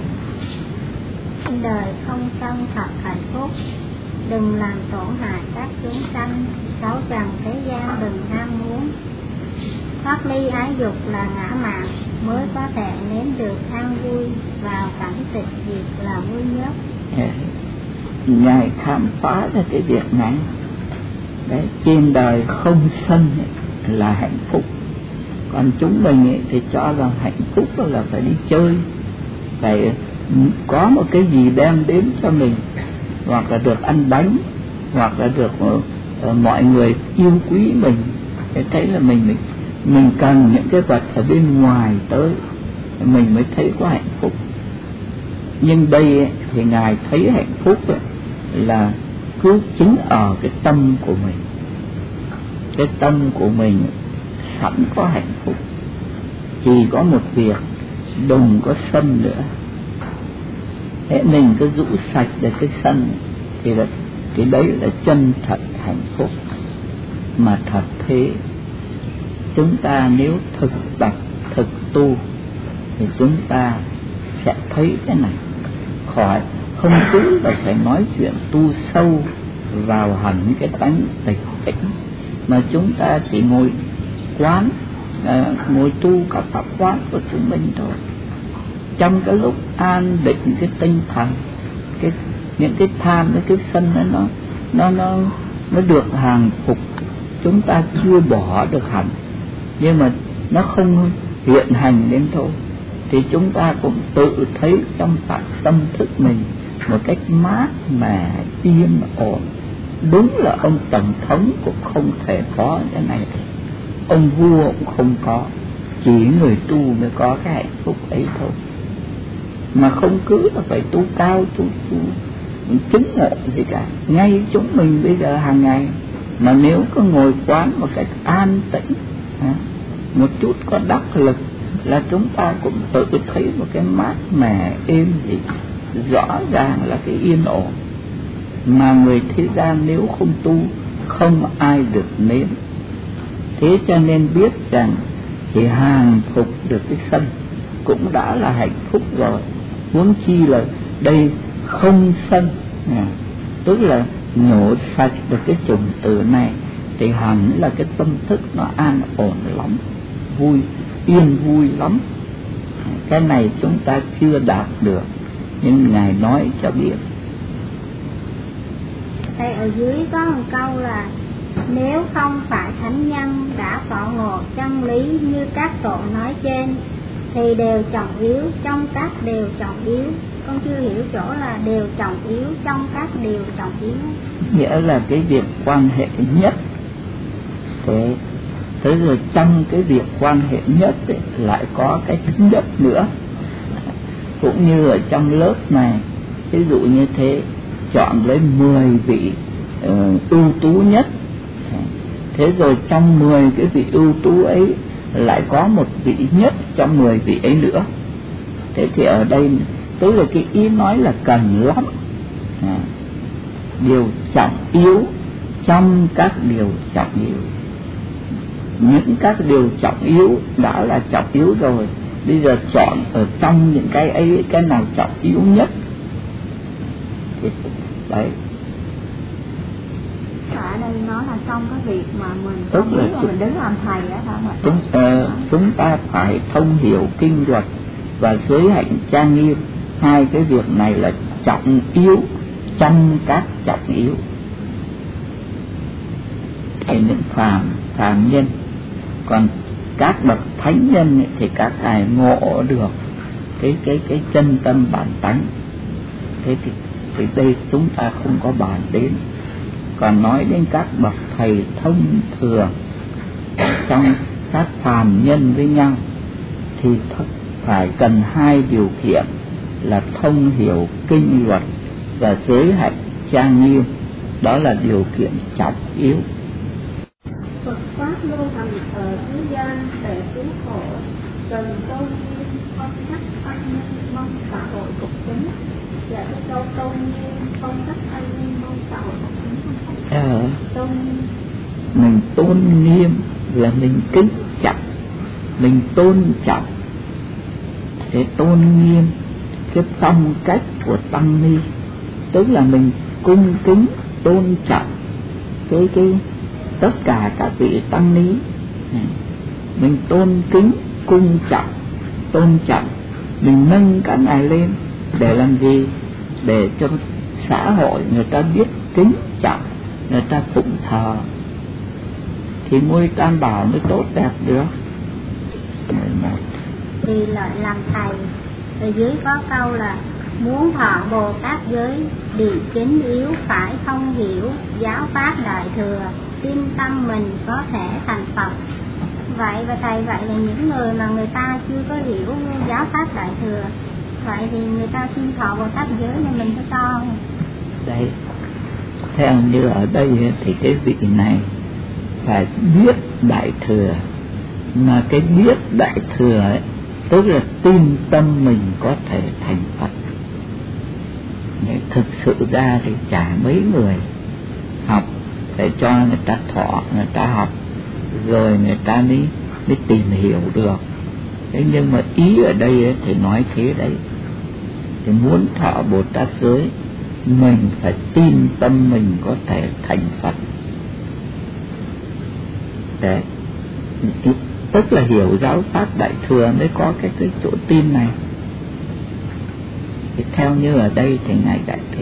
Trên đời không tâm thật hạnh phúc, đừng làm tổn hại các chúng sanh, sáu trần thế gian đừng ham muốn. Thoát ly ái dục là ngã mạn, mới có thể nếm được an vui, vào cảnh tịch diệt là vui nhất. Ngài khám phá ra cái việc này. Đấy, trên đời không sân là hạnh phúc. Còn chúng mình thì cho rằng hạnh phúc là phải đi chơi, phải có một cái gì đem đến cho mình, hoặc là được ăn bánh, hoặc là được mọi người yêu quý mình. Thế thấy là mình cần những cái vật ở bên ngoài tới mình mới thấy có hạnh phúc. Nhưng đây thì Ngài thấy hạnh phúc là cứ chính ở cái tâm của mình. Cái tâm của mình sẵn có hạnh phúc, chỉ có một việc đừng có sân nữa. Thế mình cứ rũ sạch được cái sân thì là cái đấy là chân thật hạnh phúc. Mà thật thế, chúng ta nếu thực tập, thực tu thì chúng ta sẽ thấy cái này. Khỏi không cứ là phải nói chuyện tu sâu vào hẳn cái tánh tịch tĩnh, mà chúng ta chỉ ngồi quán, ngồi tu cả pháp quán của chúng mình thôi. Trong cái lúc an định cái tinh thần, những cái tham, cái sân nó được hàng phục, chúng ta chưa bỏ được hẳn, nhưng mà nó không hiện hành đến thôi, thì chúng ta cũng tự thấy trong tâm thức mình một cách mát mẻ, yên ổn. Đúng là ông tổng thống cũng không thể có cái này, ông vua cũng không có, chỉ người tu mới có cái hạnh phúc ấy thôi. Mà không cứ là phải tu cao, tu chứng ngộ gì cả. Ngay chúng mình bây giờ hàng ngày mà nếu cứ ngồi quán một cách an tĩnh, một chút có đắc lực là chúng ta cũng tự thấy một cái mát mẻ êm dịu, rõ ràng là cái yên ổn. Mà người thế gian nếu không tu không ai được nếm. Thế cho nên biết rằng thì hàng phục được cái sân cũng đã là hạnh phúc rồi. Huống chi là đây không sân, tức là nhổ sạch được cái chủng tử này thì hẳn là cái tâm thức nó an ổn lắm, yên vui lắm. Cái này chúng ta chưa đạt được, nhưng Ngài nói cho biết. Đây ở dưới có một câu là nếu không phải thánh nhân đã tỏ ngộ chân lý như các tổ nói trên thì đều trọng yếu, trong các đều trọng yếu. Con chưa hiểu chỗ là đều trọng yếu, trong các đều trọng yếu. Nghĩa là cái việc quan hệ nhất. Thế tới rồi trong cái việc quan hệ nhất ấy, lại có cái thứ nhất nữa. Cũng như ở trong lớp này ví dụ như thế, chọn lấy 10 vị ưu tú nhất. Thế rồi trong 10 cái vị ưu tú ấy lại có một vị nhất trong 10 vị ấy nữa. Thế thì ở đây tức là cái ý nói là cần lắm điều trọng yếu trong các điều trọng yếu. Những các điều trọng yếu đã là trọng yếu rồi, bây giờ chọn ở trong những cái ấy cái nào trọng yếu nhất. Đấy. Ở đây nói là trong cái việc mà mình không biết mà mình đứng làm thầy á chúng ta phải thông hiểu kinh luật và giới hạnh trang nghiêm. Hai cái việc này là trọng yếu trong các trọng yếu. Thì những phàm nhân, còn các bậc thánh nhân thì các ngài ngộ được cái chân tâm bản tánh. Thế thì đây chúng ta không có bàn đến. Còn nói đến các bậc thầy thông thường trong các phàm nhân với nhau thì phải cần hai điều kiện là thông hiểu kinh luật và giới hạnh trang nghiêm. Đó là điều kiện trọng yếu. Phật pháp lưu hành ở thế gian để cứu khổ, cần tôn nghiêm phong cách an ninh mong xã hội phục chính. Dạ cái câu tôn nghiêm phong cách an ninh mong xã hội phục chính. Tôn mình tôn nghiêm là mình kính trọng, mình tôn trọng. Để tôn nghiêm cái phong cách của tăng ni, tức là mình cung kính tôn trọng cái tất cả các vị tăng ni. Mình tôn kính cung trọng, tôn trọng, mình nâng các ngài lên để làm gì? Để cho xã hội người ta biết kính trọng, người ta phụng thờ, thì ngôi Tam Bảo mới tốt đẹp được. Thì lợi làm thầy. Ở dưới có câu là muốn thọ Bồ Tát giới, điều chính yếu phải thông hiểu giáo pháp đại thừa, tin tâm mình có thể thành Phật. Vậy và thầy, vậy là những người mà người ta chưa có hiểu giáo pháp đại thừa, vậy thì người ta xin thọ Bồ Tát giới nên mình có cho không? Đấy, theo như ở đây thì cái vị này phải biết đại thừa, mà cái biết đại thừa ấy tức là tin tâm mình có thể thành Phật. Để thực sự ra thì chả mấy người học để cho người ta thọ, người ta học rồi người ta mới tìm hiểu được. Thế nhưng mà ý ở đây ấy, thì nói thế đấy, thì muốn thọ Bồ Tát giới mình phải tin tâm mình có thể thành Phật. Đấy, tức là hiểu giáo pháp đại thừa mới có cái chỗ tin này. Thì theo như ở đây thì ngài dạy thế.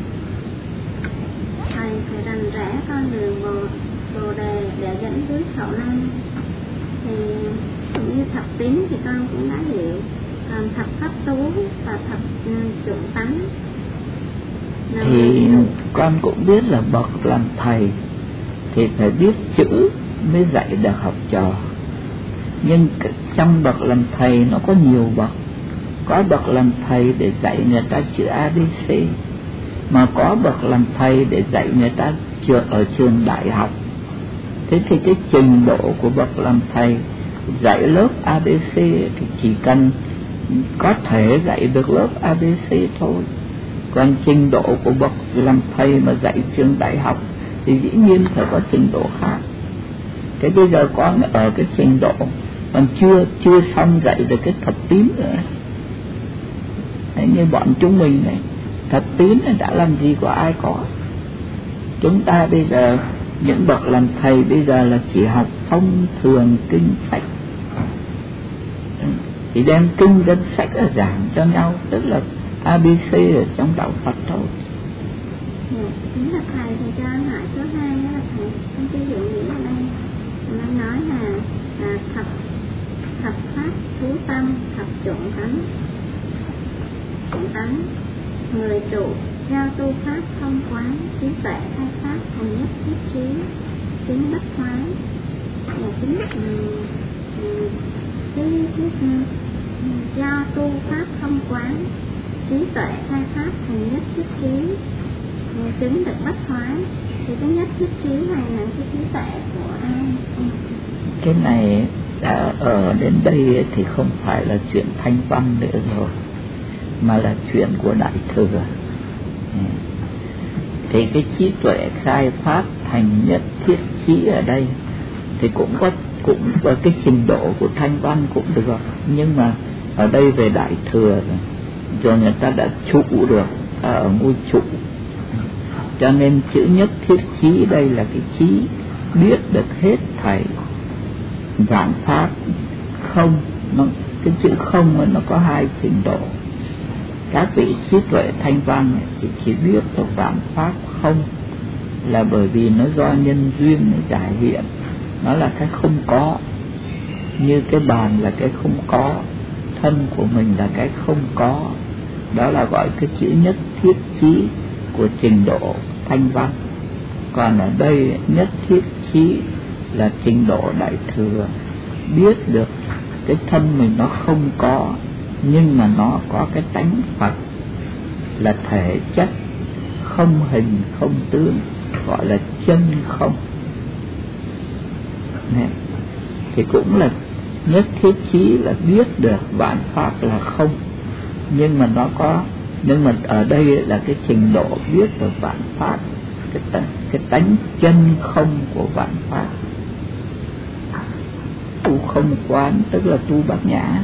Thầy phải rành rẽ con đường Bồ Đề để dẫn tới Thọ Năng. Thì cũng như thập tín thì con cũng đã hiểu, thập pháp số và thập trượng tánh. Thì con cũng biết là bậc làm thầy thì phải biết chữ mới dạy được học trò. Nhưng trong bậc làm thầy nó có nhiều bậc. Có bậc làm thầy để dạy người ta chữ ABC, mà có bậc làm thầy để dạy người ta ở trường đại học. Thế thì cái trình độ của bậc làm thầy dạy lớp ABC thì chỉ cần có thể dạy được lớp ABC thôi. Còn trình độ của bậc làm thầy mà dạy trường đại học thì dĩ nhiên phải có trình độ khác. Thế bây giờ con ở cái trình độ còn chưa xong dạy được cái thập tín nữa. Thế như bọn chúng mình này, thập tín này đã làm gì có ai có. Chúng ta bây giờ những bậc làm thầy bây giờ là chỉ học thông thường kinh sách, chỉ đem kinh dân sách ở giảng cho nhau, tức là ABC ở trong đạo Phật thôi. Chính là thầy thì cho hỏi số 2 đó là thầy không ví dụ như ở đây mình nói là thập pháp thú tâm, thập trụng tánh, người trụ giao tu pháp thông quán, trí tuệ khai pháp thành nhất thiết trí, tính bất thoái, là tính cái giao tu pháp thông quán, trí tuệ khai phát thành nhất thiết trí, chứng được bất thoái. Thì cái nhất thiết trí này là cái trí tuệ của ai? Cái này đã ở đến đây thì không phải là chuyện thanh văn nữa rồi, mà là chuyện của Đại Thừa. Thì cái trí tuệ khai phát thành nhất thiết trí ở đây thì cũng có cái trình độ của thanh văn cũng được, nhưng mà ở đây về Đại Thừa rồi người ta đã trụ được ở ngôi trụ, cho nên chữ nhất thiết trí đây là cái trí biết được hết thảy vạn pháp không. Cái chữ không nó có hai trình độ. Các vị trí tuệ thanh văn thì chỉ biết được vạn pháp không, là bởi vì nó do nhân duyên nó giải hiện, nó là cái không có, như cái bàn là cái không có, thân của mình là cái không có. Đó là gọi cái chữ nhất thiết trí của trình độ thanh văn. Còn ở đây nhất thiết trí là trình độ Đại Thừa, biết được cái thân mình nó không có, nhưng mà nó có cái tánh Phật là thể chất, không hình không tướng, gọi là chân không. Này, thì cũng là nhất thiết chí là biết được vạn pháp là không, nhưng mà nó có, nhưng mà ở đây là cái trình độ biết được vạn pháp, cái tánh chân không của vạn pháp. Tu không quán tức là tu bát nhã.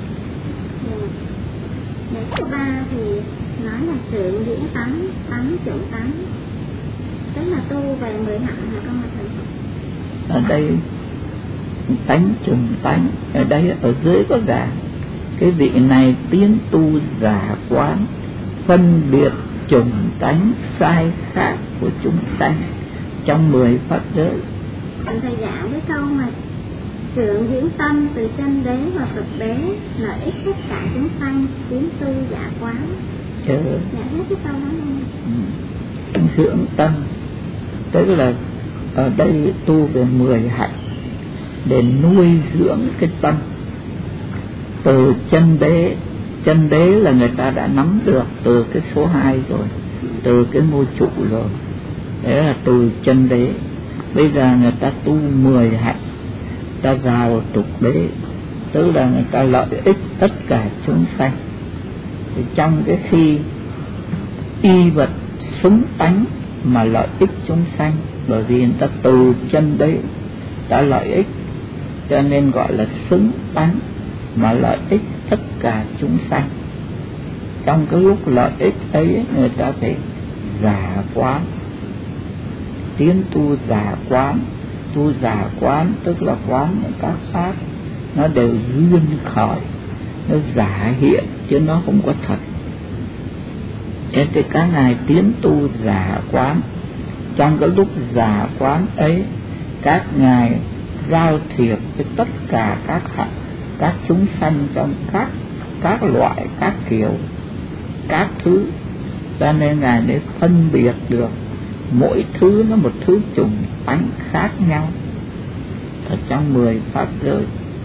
Ngày thứ ba thì nói là trượng diễn tánh, tánh trượng tánh, tức là tu về 10 hạnh hả con mà thầy? Ở đây tánh trùng tánh, ở đây ở dưới có gà. Cái vị này tiến tu giả quán, phân biệt trùng tánh sai khác của chúng sanh trong 10 pháp giới. Thầy giảng cái câu mà trượng diễn tâm từ chân đế và cực đế, lợi ích tất cả chúng sanh, tiến tu giả quán. Dạ hết cái câu đó không? Dưỡng tâm tức là ở đây tu về 10 hạnh để nuôi dưỡng cái tâm. Từ chân đế là người ta đã nắm được từ cái số 2 rồi, từ cái ngôi trụ rồi, đấy là từ chân đế. Bây giờ người ta tu 10 hạnh, ta vào tục đế, tức là người ta lợi ích tất cả chúng sanh. Thì trong cái khi y vật xứng tánh mà lợi ích chúng sanh, bởi vì người ta từ chân đế đã lợi ích, cho nên gọi là xứng tánh mà lợi ích tất cả chúng sanh. Trong cái lúc lợi ích ấy người ta phải giả quán, tiến tu giả quán. Tu giả quán tức là quán những các pháp nó đều duyên khởi, nó giả hiện chứ nó không có thật. Thế thì các ngài tiến tu giả quán, trong cái lúc giả quán ấy các ngài giao thiệp với tất cả các chúng sanh trong các loại, các kiểu, các thứ, cho nên ngài mới phân biệt được mỗi thứ nó một thứ chủng tánh khác nhau ở trong 10 pháp giới.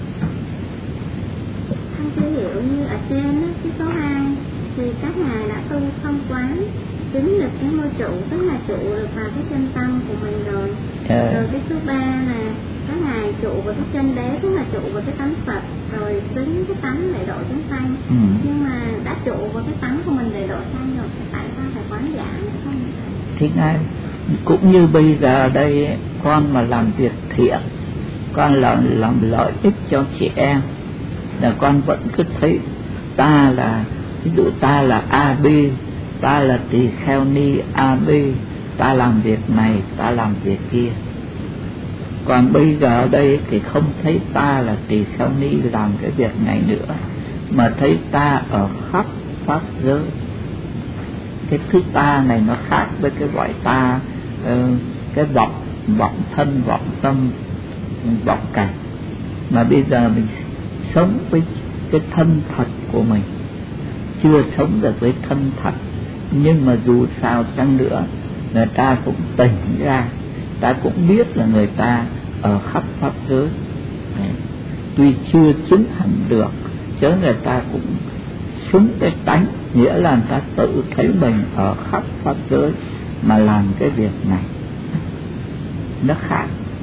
Anh ví dụ như ở trên đó, cái số 2 thì các ngài đã tu không quán, chứng được cái ngôi trụ, tức là trụ được vào cái chân tâm của mình rồi. Rồi cái số 3 là các ngài trụ vào cái chân đế, tức là trụ vào cái tánh Phật, rồi xứng cái tánh để độ chúng sanh. Nhưng mà đã trụ vào cái tánh của mình để độ sanh rồi, tại sao phải quán giả không? Thì ngài cũng như bây giờ đây con mà làm việc thiện, con làm lợi ích cho chị em, là con vẫn cứ thấy ta là, ví dụ ta là AB, ta là tỳ kheo ni AB, ta làm việc này, ta làm việc kia. Còn bây giờ đây thì không thấy ta là tỳ kheo ni làm cái việc này nữa, mà thấy ta ở khắp pháp giới. Cái thứ ta này nó khác với cái gọi ta, cái vọng thân, vọng tâm, vọng cảnh. Mà bây giờ mình sống với cái thân thật của mình, chưa sống được với thân thật, nhưng mà dù sao chăng nữa người ta cũng tỉnh ra, ta cũng biết là người ta ở khắp pháp giới. Tuy chưa chứng hẳn được, chứ người ta cũng sống cái tánh nghĩa là người ta tự thấy mình ở khắp pháp giới mà làm cái việc này. Nó khác.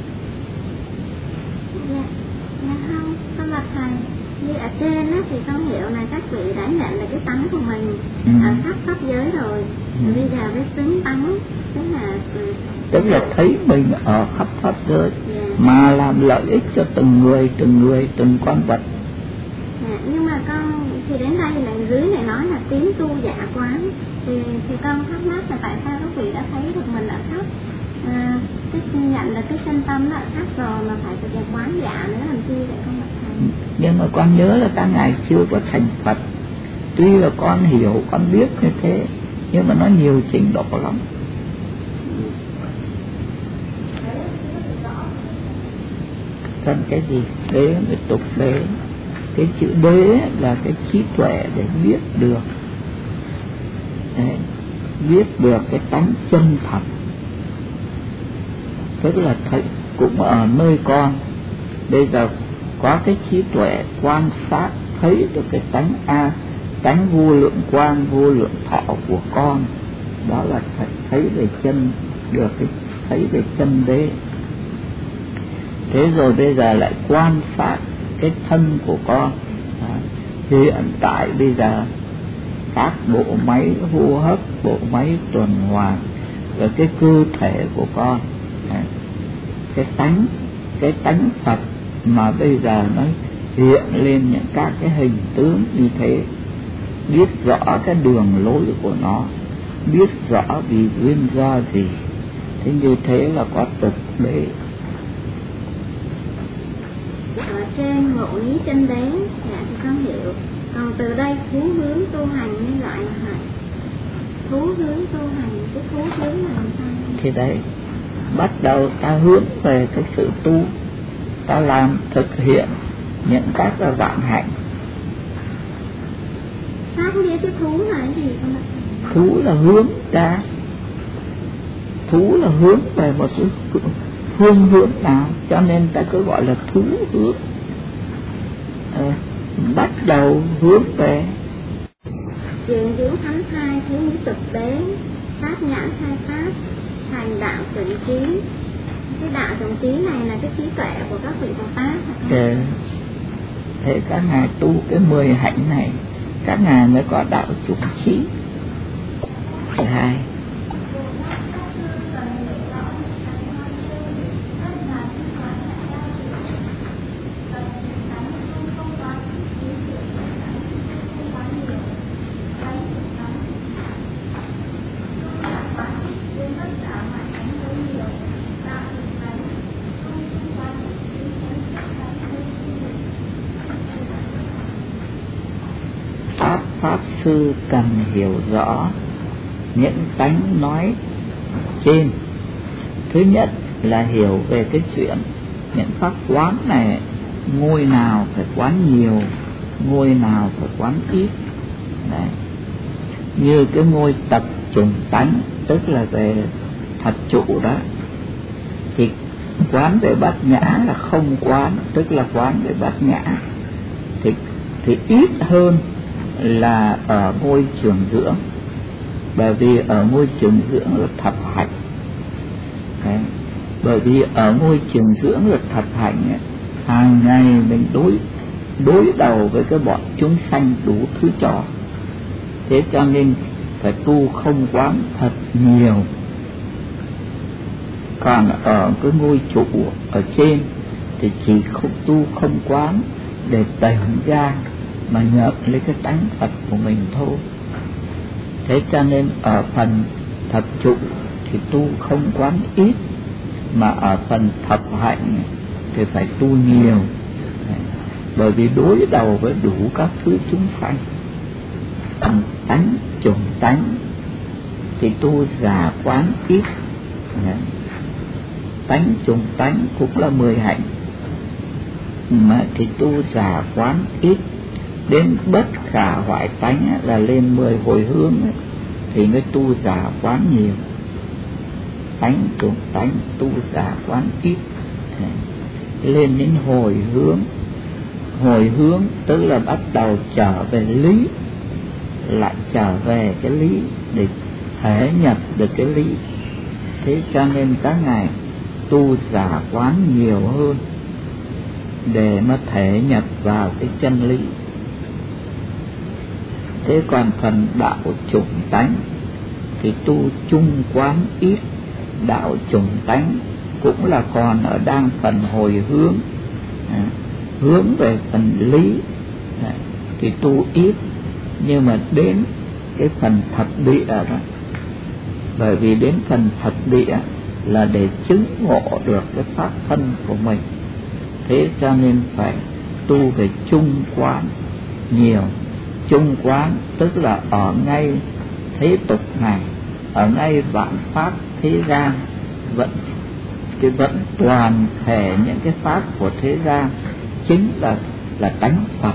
Dạ không, con bạch thầy, như ở trên á thì con hiểu là các vị đã nhận là cái tánh của mình ở khắp pháp giới rồi. Bây giờ mới xứng tánh, tức là thấy mình ở khắp pháp giới mà làm lợi ích cho từng người, từng con vật. Nhưng mà con thì đến đây là dưới này nói là tiến tu dạ quán, thì con thắc mắc là tại sao các vị đã thấy được mình ở khắp, cái nhận là cái chân tâm nó ở khắp rồi mà phải thực hiện quán dạ nữa làm chi vậy con bạch thầy? Nhưng mà con nhớ là các ngài chưa có thành Phật, tuy là con hiểu, con biết như thế, nhưng mà nó nhiều trình độ lắm. Cần cái gì? Đế mới tục đế. Cái chữ đế là cái trí tuệ để biết được. Đấy, biết được cái tánh chân thật. Tức là thấy cũng ở nơi con. Bây giờ có cái trí tuệ quan sát thấy được cái tánh vô lượng quang, vô lượng thọ của con. Đó là thấy về chân, được cái thấy về chân đế. Thế rồi bây giờ lại quan sát cái thân của con. Hiện tại bây giờ các bộ máy hô hấp, bộ máy tuần hoàn, rồi cái cơ thể của con, cái tánh Phật mà bây giờ nó hiện lên những các cái hình tướng như thế, biết rõ cái đường lối của nó, biết rõ vì nguyên do gì. Thế như thế là có thực đế. Ở trên ngộ lý chân đế, dạ thì con hiểu. Còn từ đây thú hướng tu hành mới gọi là hạnh. Thú hướng tu hành, cái thú hướng là làm sao? Thì đấy, bắt đầu ta hướng về cái sự tu, ta làm thực hiện những các cái vạn hạnh. Pháp nghĩa cái thú là cái gì con ạ? Thú là hướng ra, thú là hướng về một cái phương hướng nào, cho nên ta cứ gọi là thú hướng. Bắt đầu hướng về chuyện dưỡng thánh thai, thú nghĩ thực tế, pháp nhãn khai pháp, thành đạo tịnh trí. Cái đạo tịnh trí này là cái trí tuệ của các vị Bồ Tát. Thế các ngài tu cái 10 hạnh này, các ngài mới có đạo chủng trí. Thứ hai, Pháp sư cần hiểu rõ những tánh nói trên. Thứ nhất là hiểu về cái chuyện những pháp quán này, ngôi nào phải quán nhiều, ngôi nào phải quán ít. Đấy. Như cái ngôi tập trùng tánh, tức là về thật trụ đó, thì quán về bát nhã là không quán, tức là quán về bát nhã, thì ít hơn là ở ngôi trường dưỡng. Bởi vì ở ngôi trường dưỡng là thập hạnh. Đấy. Bởi vì ở ngôi trường dưỡng là thập hạnh ấy, hàng ngày mình đối đầu với cái bọn chúng sanh đủ thứ trò. Thế cho nên phải tu không quán thật nhiều. Còn ở cái ngôi trụ ở trên thì chỉ không tu không quán để tẩy ra mà nhận lấy cái tánh Phật của mình thôi. Thế cho nên ở phần thập trụ thì tu không quán ít, mà ở phần thập hạnh thì phải tu nhiều. Bởi vì đối đầu với đủ các thứ chúng sanh. Tánh chủng tánh thì tu giả quán ít. Tánh chủng tánh cũng là 10 hạnh, mà thì tu giả quán ít. Đến bất khả hoại tánh là lên 10 hồi hướng ấy, thì mới tu giả quán nhiều. Tánh chủng tánh tu giả quán ít. Lên đến hồi hướng. Hồi hướng tức là bắt đầu trở về lý, lại trở về cái lý để thể nhập được cái lý. Thế cho nên các ngài tu giả quán nhiều hơn để mà thể nhập vào cái chân lý. Thế còn phần đạo chủng tánh thì tu chung quán ít, đạo chủng tánh cũng là còn ở đang phần hồi hướng, hướng về phần lý thì tu ít, nhưng mà đến cái phần thập địa đó, bởi vì đến phần thập địa là để chứng ngộ được cái pháp thân của mình. Thế cho nên phải tu về chung quán nhiều. Chung quán tức là ở ngay thế tục này, ở ngay vạn pháp thế gian, vẫn toàn thể những cái pháp của thế gian chính là tánh Phật.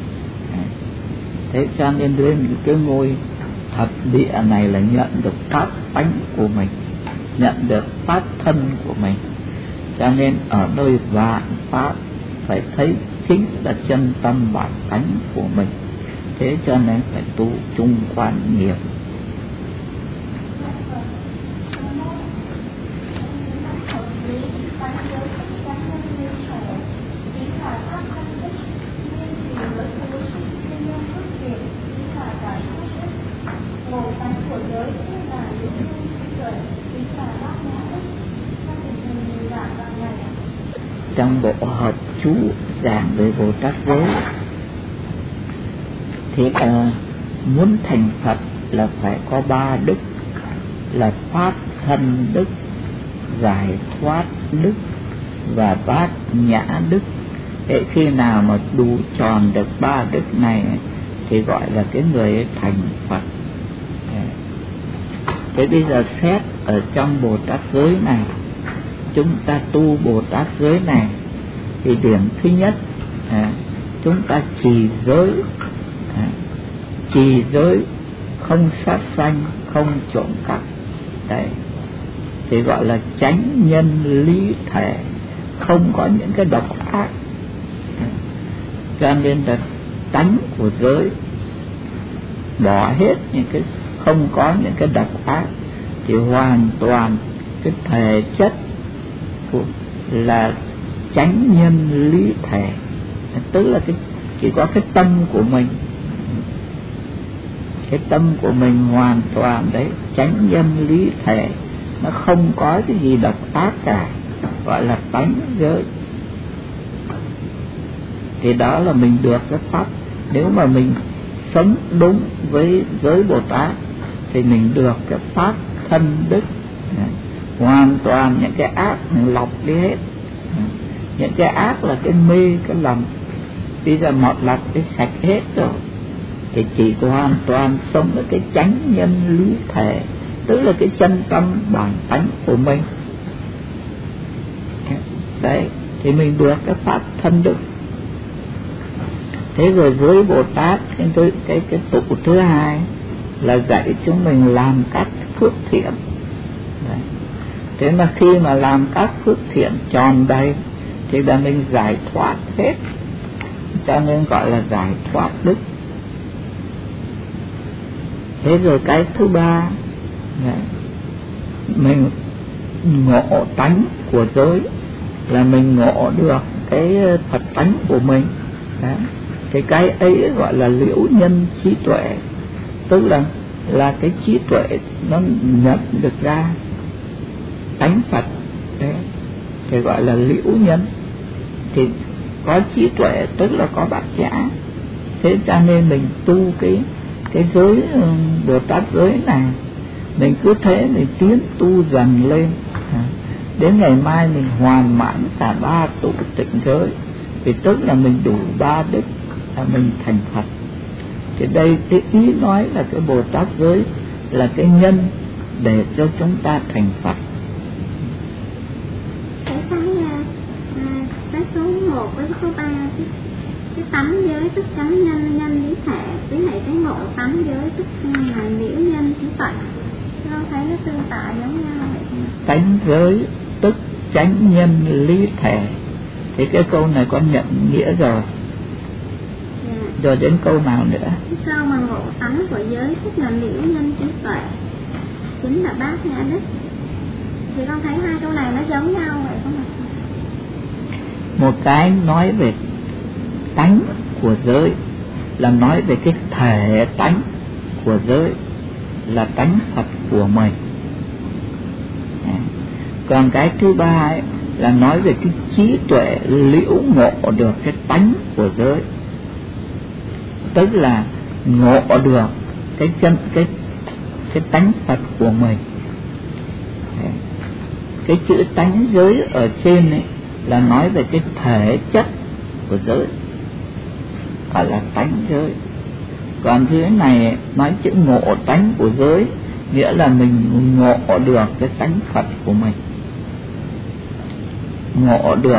Thế cho nên lên cái ngôi thập địa này là nhận được pháp tánh của mình, nhận được pháp thân của mình. Cho nên ở nơi vạn pháp phải thấy chính là chân tâm bản tánh của mình. Thế cho nên phải tu chung quán nhiều. Trong bộ hợp chú giảng về Bồ Tát giới thì muốn thành Phật là phải có 3 đức, là pháp thân đức, giải thoát đức và bát nhã đức. Để khi nào mà đủ tròn được 3 đức này thì gọi là cái người thành Phật. Thế bây giờ xét ở trong Bồ Tát giới này, chúng ta tu Bồ Tát giới này thì điểm thứ nhất, chúng ta trì giới, trì giới không sát sanh, không trộm cắp, đấy thì gọi là chánh nhân lý thể, không có những cái độc ác. Cho nên là tánh của giới bỏ hết những cái, không có những cái độc ác, thì hoàn toàn cái thể chất là chánh nhân lý thể, tức là chỉ có cái tâm của mình, cái tâm của mình hoàn toàn đấy, chánh nhân lý thể, nó không có cái gì độc ác cả, gọi là tánh giới. Thì đó là mình được cái pháp. Nếu mà mình sống đúng với giới Bồ Tát thì mình được cái pháp thân đức, hoàn toàn những cái ác mình lọc đi hết. Những cái ác là cái mê, cái lầm, bây giờ một lọc cái sạch hết rồi, thì chỉ hoàn toàn sống với cái chánh nhân lý thể, tức là cái chân tâm bản tánh của mình. Đấy, thì mình được cái pháp thân đức. Thế rồi với Bồ Tát, cái tụ thứ hai là dạy chúng mình làm các phước thiện. Đấy. Thế mà khi mà làm các phước thiện tròn đầy thì là mình giải thoát hết, cho nên gọi là giải thoát đức. Thế rồi cái thứ ba, mình ngộ tánh của giới, là mình ngộ được cái Phật tánh của mình. Đấy. Thì cái ấy gọi là liễu nhân trí tuệ, tức là cái trí tuệ nó nhận được ra tánh Phật. Đấy. Thì gọi là liễu nhân. Thì có trí tuệ tức là có bát nhã. Thế cho nên mình tu cái giới Bồ Tát giới này, mình cứ thế mình tiến tu dần lên, đến ngày mai mình hoàn mãn cả 3 tụ tịnh giới, thì tức là mình đủ 3 đức, là mình thành Phật. Thì đây cái ý nói là cái Bồ Tát giới là cái nhân để cho chúng ta thành Phật. Cái số 1 với số 3, cái tánh giới tức chánh nhân lý thể, với lại cái ngộ tánh giới tức là liễu nhân trí tuệ. Nó thấy nó tương tự giống nhau vậy. Tánh giới tức chánh nhân lý thể, thì cái câu này con nhận nghĩa rồi. Rồi đến câu nào nữa? Sao mà ngộ tánh của giới tức là liễu nhân trí tuệ, chính là bát nhã đức. Thì con thấy hai câu này nó giống nhau vậy không ạ? Một cái nói về tánh của giới là nói về cái thể tánh của giới là tánh Phật của mình. Còn cái thứ ba ấy, là nói về cái trí tuệ liễu ngộ được cái tánh của giới, tức là ngộ được cái tánh Phật của mình. Cái chữ tánh giới ở trên ấy là nói về cái thể chất của giới, gọi là tánh giới. Còn thứ này nói chữ ngộ tánh của giới, nghĩa là mình ngộ được cái tánh Phật của mình, ngộ được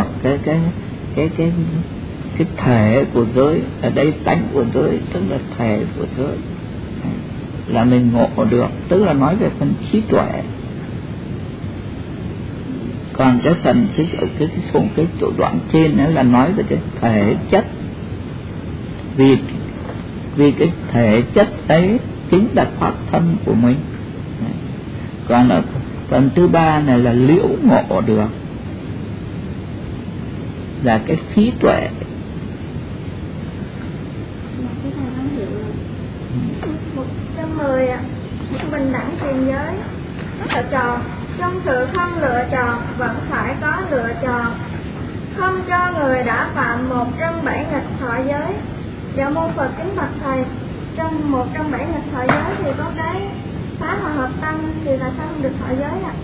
cái thể của giới. Ở đây tánh của giới tức là thể của giới, là mình ngộ được, tức là nói về phần trí tuệ. Còn cái phần cái chỗ đoạn trên nữa là nói về cái thể chất, vì cái thể chất ấy chính là pháp thân của mình. Còn ở phần thứ ba này là liễu ngộ được, là cái trí tuệ. Bình đẳng tiền giới lựa chọn, trong sự không lựa chọn vẫn phải có lựa chọn, không cho người đã phạm một trong 7 nghịch thọ giới. Dạ môn Phật kính bạch thầy, trong một trong 7 nghịch thọ giới thì có cái phá hòa hợp tăng, thì là sao không được thọ giới ạ?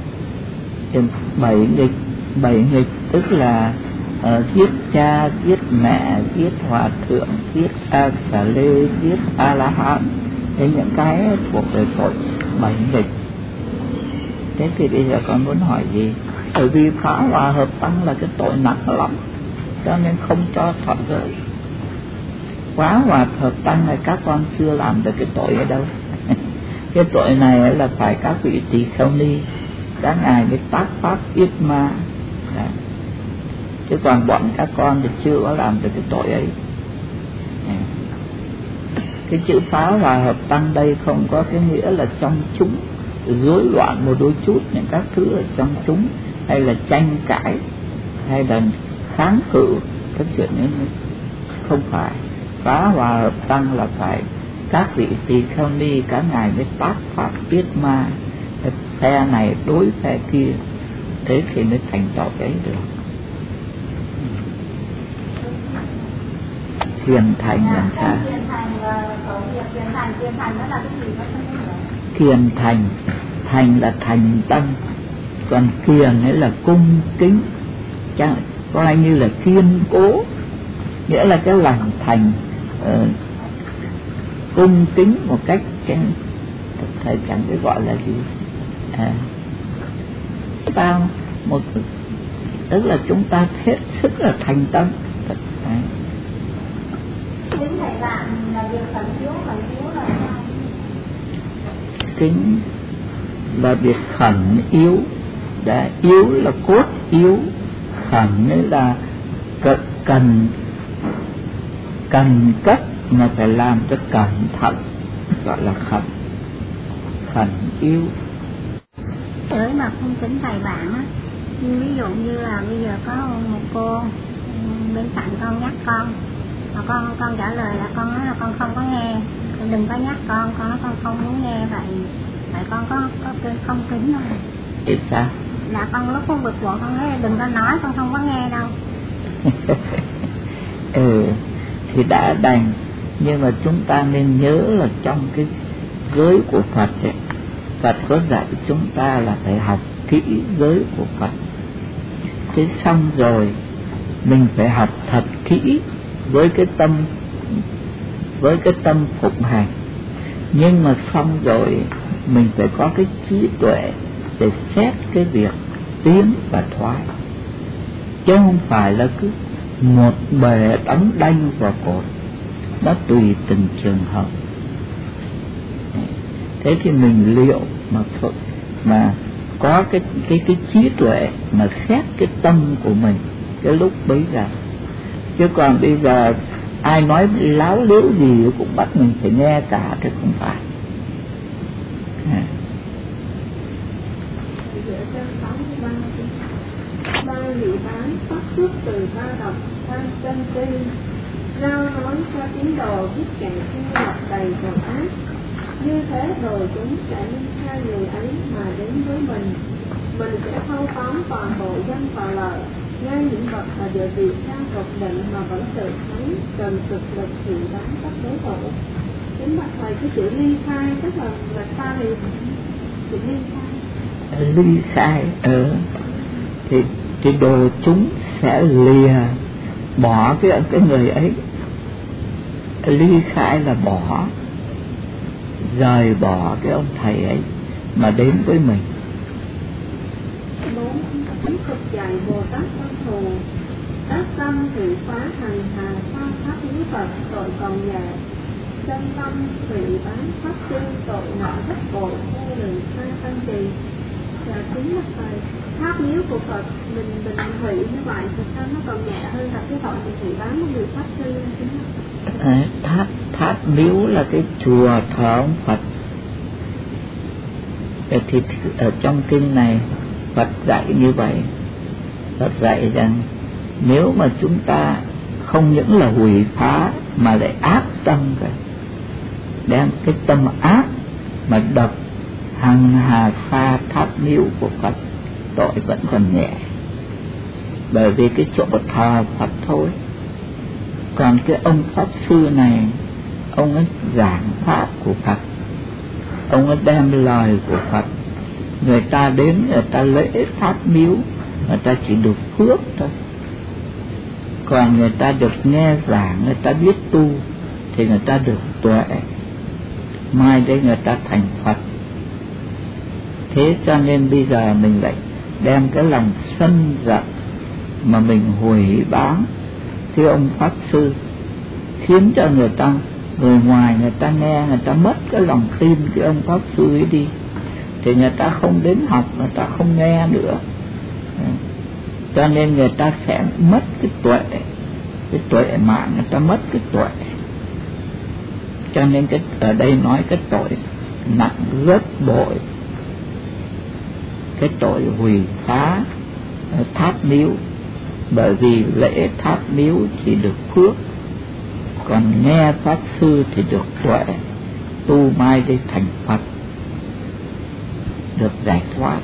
7 nghịch tức là giết cha, giết mẹ, giết hòa thượng, giết a xà lê, giết a la hán. Thế những cái thuộc về tội 7 nghịch. Thế thì bây giờ con muốn hỏi gì? Bởi vì phá hòa hợp tăng là cái tội nặng lắm, cho nên không cho thọ giới. Phá hòa hợp tăng này các con chưa làm được cái tội ở đâu. Cái tội này là phải các vị tỳ kheo ni, các ngài mới tác pháp yết ma. Đấy. Chứ còn bọn các con thì chưa có làm được cái tội ấy. Cái chữ phá hòa hợp tăng đây không có cái nghĩa là trong chúng rối loạn một đôi chút những các thứ ở trong chúng, hay là tranh cãi, hay là kháng cự các chuyện ấy. Không phải. Phá hòa hợp tăng là phải các vị tỳ kheo ni, các ngài mới tác pháp yết ma, phe này đối phe kia, thế thì mới thành tội ấy được. Thiền thành làm sao? Thiền thành, thành là thành tâm, còn thiền ấy là cung kính, coi như là kiên cố, nghĩa là cái lòng thành cung kính một cách thầy chẳng biết gọi là gì. Ta một tức là chúng ta hết sức là thành tâm. Kính thầy bạn là việc khẩn yếu là sao? Kính là việc khẩn yếu. Đã yếu là cốt yếu, khẩn ấy là cần cấp mà phải làm cho cẩn thận, gọi là khẩn yếu. Tới mà không kính thầy bạn á, ví dụ như là bây giờ có một cô bên cạnh con nhắc con, mà con trả lời là con nói là con không có nghe, đừng có nhắc con nói con không muốn nghe, vậy con có không kính không? Thì sao? Là con lúc con bực bội con nói đừng có nói, con không có nghe đâu. Thì đã đành, nhưng mà chúng ta nên nhớ là trong cái giới của Phật ấy, Phật có dạy chúng ta là phải học kỹ giới của Phật. Thế xong rồi mình phải học thật kỹ với cái tâm phụng hành. Nhưng mà xong rồi mình phải có cái trí tuệ để xét cái việc tiến và thoái, chứ không phải là cứ một bề đóng đanh vào cột, nó tùy từng trường hợp. Thế thì mình liệu mà có cái trí tuệ mà xét cái tâm của mình cái lúc bấy giờ. Chứ còn bây giờ ai nói láo liếu gì cũng bắt mình phải nghe cả, thì không phải. Ba vị bán phát xuất từ ba độc tham chân tri, rao nói cho tín đồ biết cạn thiên lập đầy tội ác. Như thế rồi chúng sẽ ly khai người ấy mà đến với mình sẽ thâu tóm toàn bộ dân và lợi. Ngay những bậc và địa vị cao tột định mà vẫn tự thấy cần thực lực thì đáng các đối thủ. Chính bạch thầy, cái chữ ly khai tức là ta thì chữ ly khai. Ly khai thì đồ chúng sẽ lìa bỏ cái người ấy. Ly khai là bỏ, rời bỏ cái ông thầy ấy mà đến với mình. 4. Chính thực dạy Bồ Tát Văn Thù, đắc tâm thị phá hành hà pha pháp lý Phật tội còn nhẹ, chân tâm thị bán pháp sư tội nợ rất bội vô lượng tha tăng trì. Và chính là thầy tháp miếu của Phật mình hủy như vậy thì sao nó còn nhẹ hơn là cái tội mình hủy bán một người pháp sư? Tháp miếu là cái chùa thờ ông Phật. Thì ở trong kinh này Phật dạy như vậy. Phật dạy rằng nếu mà chúng ta không những là hủy phá mà lại ác tâm rồi, đem cái tâm ác mà đập hằng hà pha tháp miếu của Phật, tội vẫn còn nhẹ, bởi vì cái chỗ thờ Phật thôi. Còn cái ông pháp sư này, ông ấy giảng pháp của Phật, ông ấy đem lời của Phật, người ta đến người ta lễ tháp miếu, người ta chỉ được phước thôi. Còn người ta được nghe giảng, người ta biết tu thì người ta được tuệ, mai đây người ta thành Phật. Thế cho nên bây giờ mình lại đem cái lòng sân giận mà mình hủy báng cái ông pháp sư, khiến cho người ngoài người ta nghe, người ta mất cái lòng tin cái ông pháp sư ấy đi, thì người ta không đến học, người ta không nghe nữa. Cho nên người ta sẽ mất cái tuệ mạng, người ta mất cái tuệ. Cho nên ở đây nói cái tội nặng gấp bội, cái tội hủy phá tháp miếu. Bởi vì lễ tháp miếu chỉ được phước, còn nghe pháp sư thì được tuệ, tu mai đây thành Phật, được giải thoát.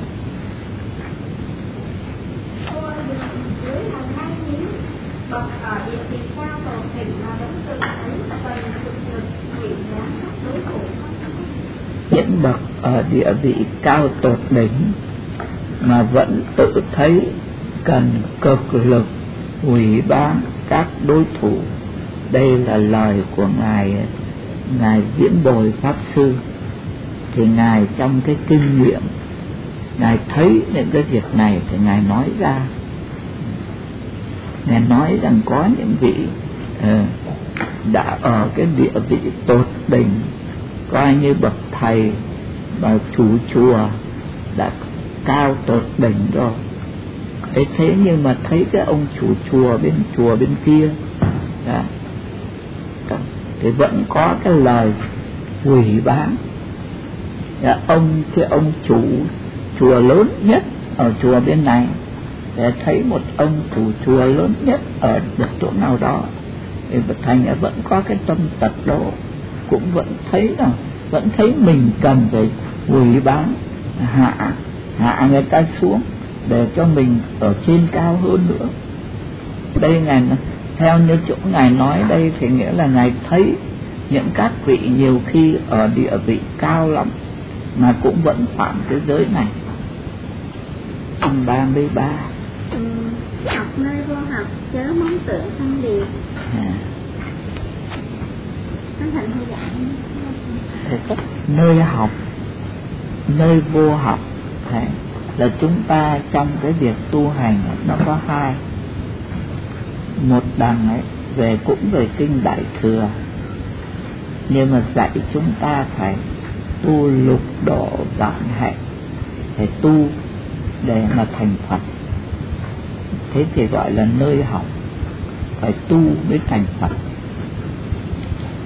Những bậc ở địa vị cao tột đỉnh mà vẫn tự thấy cần cực lực hủy báng các đối thủ. Đây là lời của ngài Diễn Bồi pháp sư. Thì ngài trong cái kinh nghiệm, ngài thấy những cái việc này thì ngài nói ra. Ngài nói rằng có những vị đã ở cái địa vị tột đỉnh, coi như bậc thầy và chủ chùa đã cao tột đỉnh rồi. Thế nhưng mà thấy cái ông chủ chùa bên kia đó, thì vẫn có cái lời hủy báng. Ông chủ chùa lớn nhất ở chùa bên này, để thấy một ông chủ chùa lớn nhất ở một chỗ nào đó, thì thành vẫn có cái tâm tật đó, cũng vẫn thấy mình cần phải hủy báng, hạ người ta xuống để cho mình ở trên cao hơn nữa. Đây ngài theo như chỗ ngài nói đây thì nghĩa là ngài thấy những các vị nhiều khi ở địa vị cao lắm mà cũng vẫn phạm cái giới này. 33. Học nơi vô học chớ mong tưởng phân biệt. Nơi học, nơi vô học là chúng ta trong cái việc tu hành nó có hai. Một đằng ấy cũng về kinh Đại Thừa, nhưng mà dạy chúng ta phải tu lục độ vạn hạnh, phải tu để mà thành Phật. Thế thì gọi là nơi học, phải tu mới thành Phật.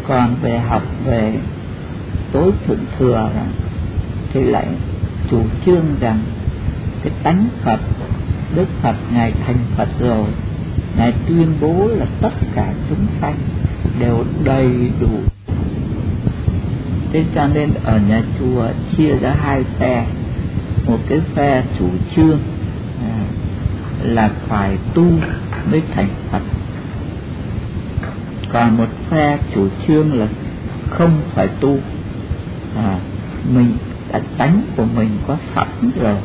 Còn về học về tối thượng thừa thì lại chủ trương rằng cái tánh Phật, Đức Phật Ngài thành Phật rồi, Ngài tuyên bố là tất cả chúng sanh đều đầy đủ. Thế cho nên ở nhà chùa chia ra hai phe. Một cái phe chủ trương là phải tu mới thành Phật, còn một phe chủ trương là không phải tu, mình cái tánh của mình có sẵn rồi.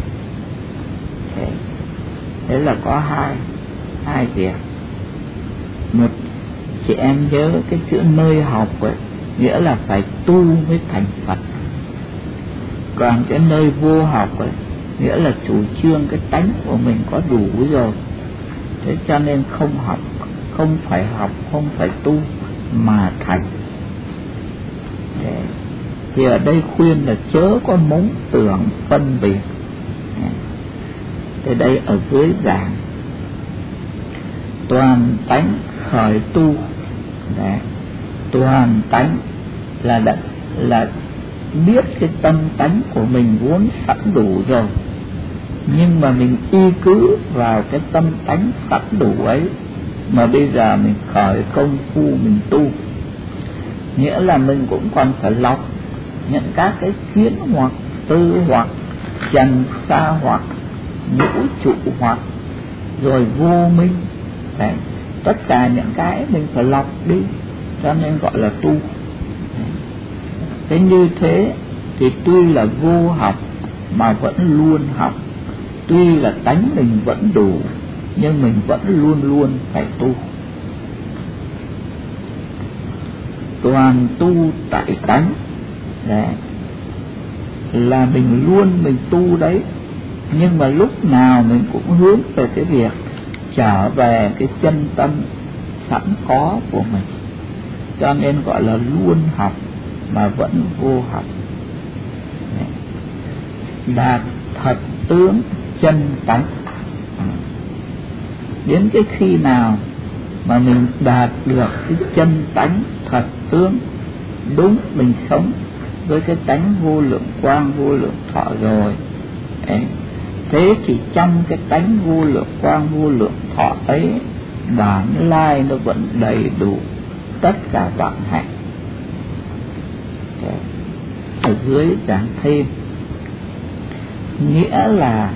Thế là có hai việc. Một, chị em nhớ cái chữ nơi học ấy, nghĩa là phải tu mới thành Phật. Còn cái nơi vô học ấy, nghĩa là chủ trương cái tánh của mình có đủ rồi. Thế cho nên không học, không phải học, không phải tu mà thành. Thì ở đây khuyên là chớ có mống tưởng phân biệt. Thế đây ở dưới giảng toàn tánh khởi tu. Đấy. Toàn tánh là biết cái tâm tánh của mình vốn sẵn đủ rồi, nhưng mà mình y cứ vào cái tâm tánh sẵn đủ ấy mà bây giờ mình khởi công phu mình tu. Nghĩa là mình cũng còn phải lọc nhận các cái kiến hoặc tư hoặc trần xa hoặc vũ trụ hoặc rồi vô minh. Đấy. Tất cả những cái mình phải lọc đi, cho nên gọi là tu. Thế như thế thì tuy là vô học mà vẫn luôn học, tuy là tánh mình vẫn đủ nhưng mình vẫn luôn luôn phải tu. Toàn tu tại tánh. Đấy. Là mình luôn mình tu đấy, nhưng mà lúc nào mình cũng hướng về cái việc trở về cái chân tâm sẵn có của mình, cho nên gọi là luôn học mà vẫn vô học. Đạt thật tướng chân tánh. Đến cái khi nào mà mình đạt được cái chân tánh thật tướng đúng, mình sống với cái tánh vô lượng quang vô lượng thọ rồi, thế thì trong cái tánh vô lượng quang vô lượng thọ ấy, bản lai nó vẫn đầy đủ tất cả vạn hạnh. Ở dưới giảng thêm, nghĩa là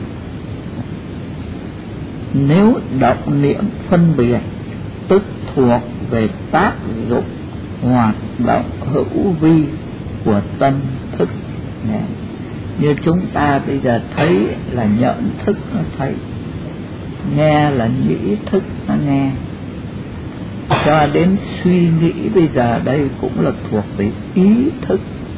nếu động niệm phân biệt tức thuộc về tác dụng hoạt động hữu vi của tâm thức. Như chúng ta bây giờ thấy là nhẫn thức nó thấy, nghe là nhĩ thức nó nghe, cho đến suy nghĩ bây giờ đây cũng là thuộc về ý thức.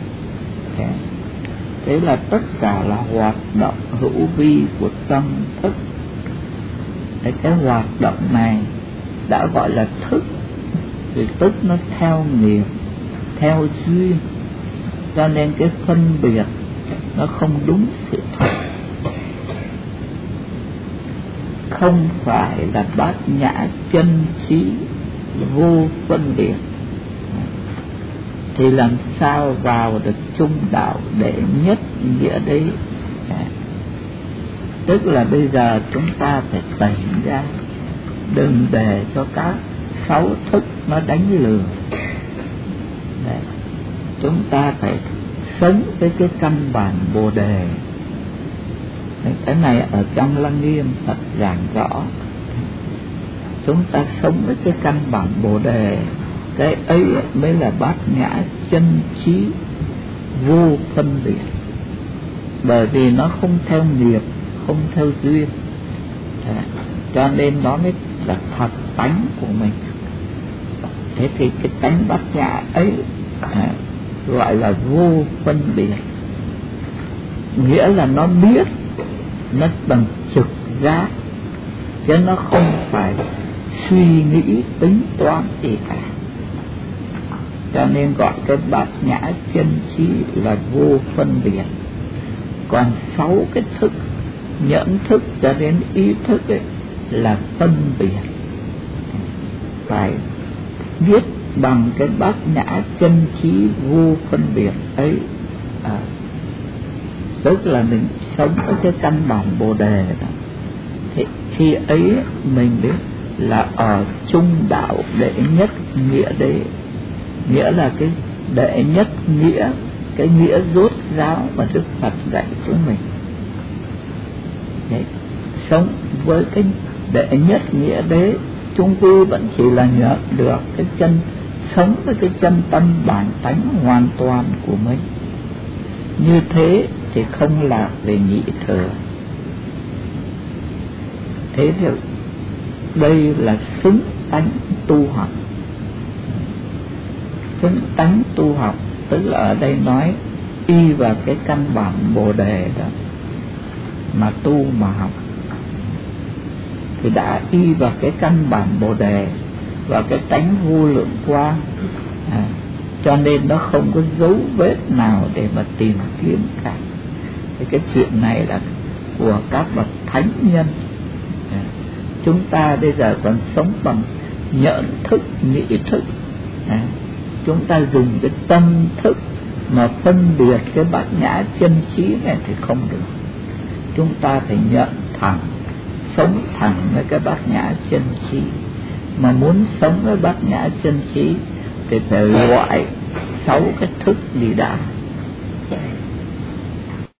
Thế là tất cả là hoạt động hữu vi của tâm thức. Cái hoạt động này đã gọi là thức, thì tức nó theo nghiệp, theo duyên, cho nên cái phân biệt nó không đúng sự thật. Không phải là bát nhã chân trí vô phân biệt thì làm sao vào được trung đạo đệ nhất nghĩa đấy. Tức là bây giờ chúng ta phải tỉnh ra, đừng để cho các sáu thức nó đánh lừa. Đấy. Chúng ta phải sống với cái căn bản Bồ Đề. Cái này ở trong Lăng Nghiêm Phật giảng rõ. Chúng ta sống với cái căn bản Bồ Đề, cái ấy mới là bát nhã chân trí vô phân biệt. Bởi vì nó không theo nghiệp, không theo duyên, cho nên nó mới là thật tánh của mình. Thế thì cái tánh bát nhã ấy gọi là vô phân biệt, nghĩa là nó biết, nó bằng trực giác, chứ nó không phải suy nghĩ tính toán gì cả. Cho nên gọi cái bát nhã chân trí là vô phân biệt. Còn sáu cái thức, nhẫn thức cho đến ý thức ấy là phân biệt. Phải biết bằng cái bát nhã chân trí vô phân biệt ấy. Tức là mình sống ở cái căn bản Bồ Đề đó. Thì khi ấy mình biết là ở trung đạo đệ nhất nghĩa đế, nghĩa là cái đệ nhất nghĩa, cái nghĩa rốt ráo mà Đức Phật dạy chúng mình. Đấy, sống với cái đệ nhất nghĩa đế, chúng quy vẫn chỉ là nhận được cái chân, sống với cái chân tâm bản tánh hoàn toàn của mình. Như thế thì không lạc về nhị thừa. Thế thì đây là xứng tánh tu học. Xứng tánh tu học tức là ở đây nói y vào cái căn bản Bồ Đề đó mà tu mà học, thì đã y vào cái căn bản Bồ Đề và cái tánh vô lượng quang, cho nên nó không có dấu vết nào để mà tìm kiếm cả. Thì cái chuyện này là của các bậc thánh nhân. Chúng ta bây giờ còn sống bằng nhẫn thức, nhị thức. Chúng ta dùng cái tâm thức mà phân biệt cái bát nhã chân trí này thì không được. Chúng ta phải nhận thẳng, sống thẳng với cái bát nhã chân trí. Mà muốn sống với bát nhã chân trí thì phải loại 6 cái thức đi đã.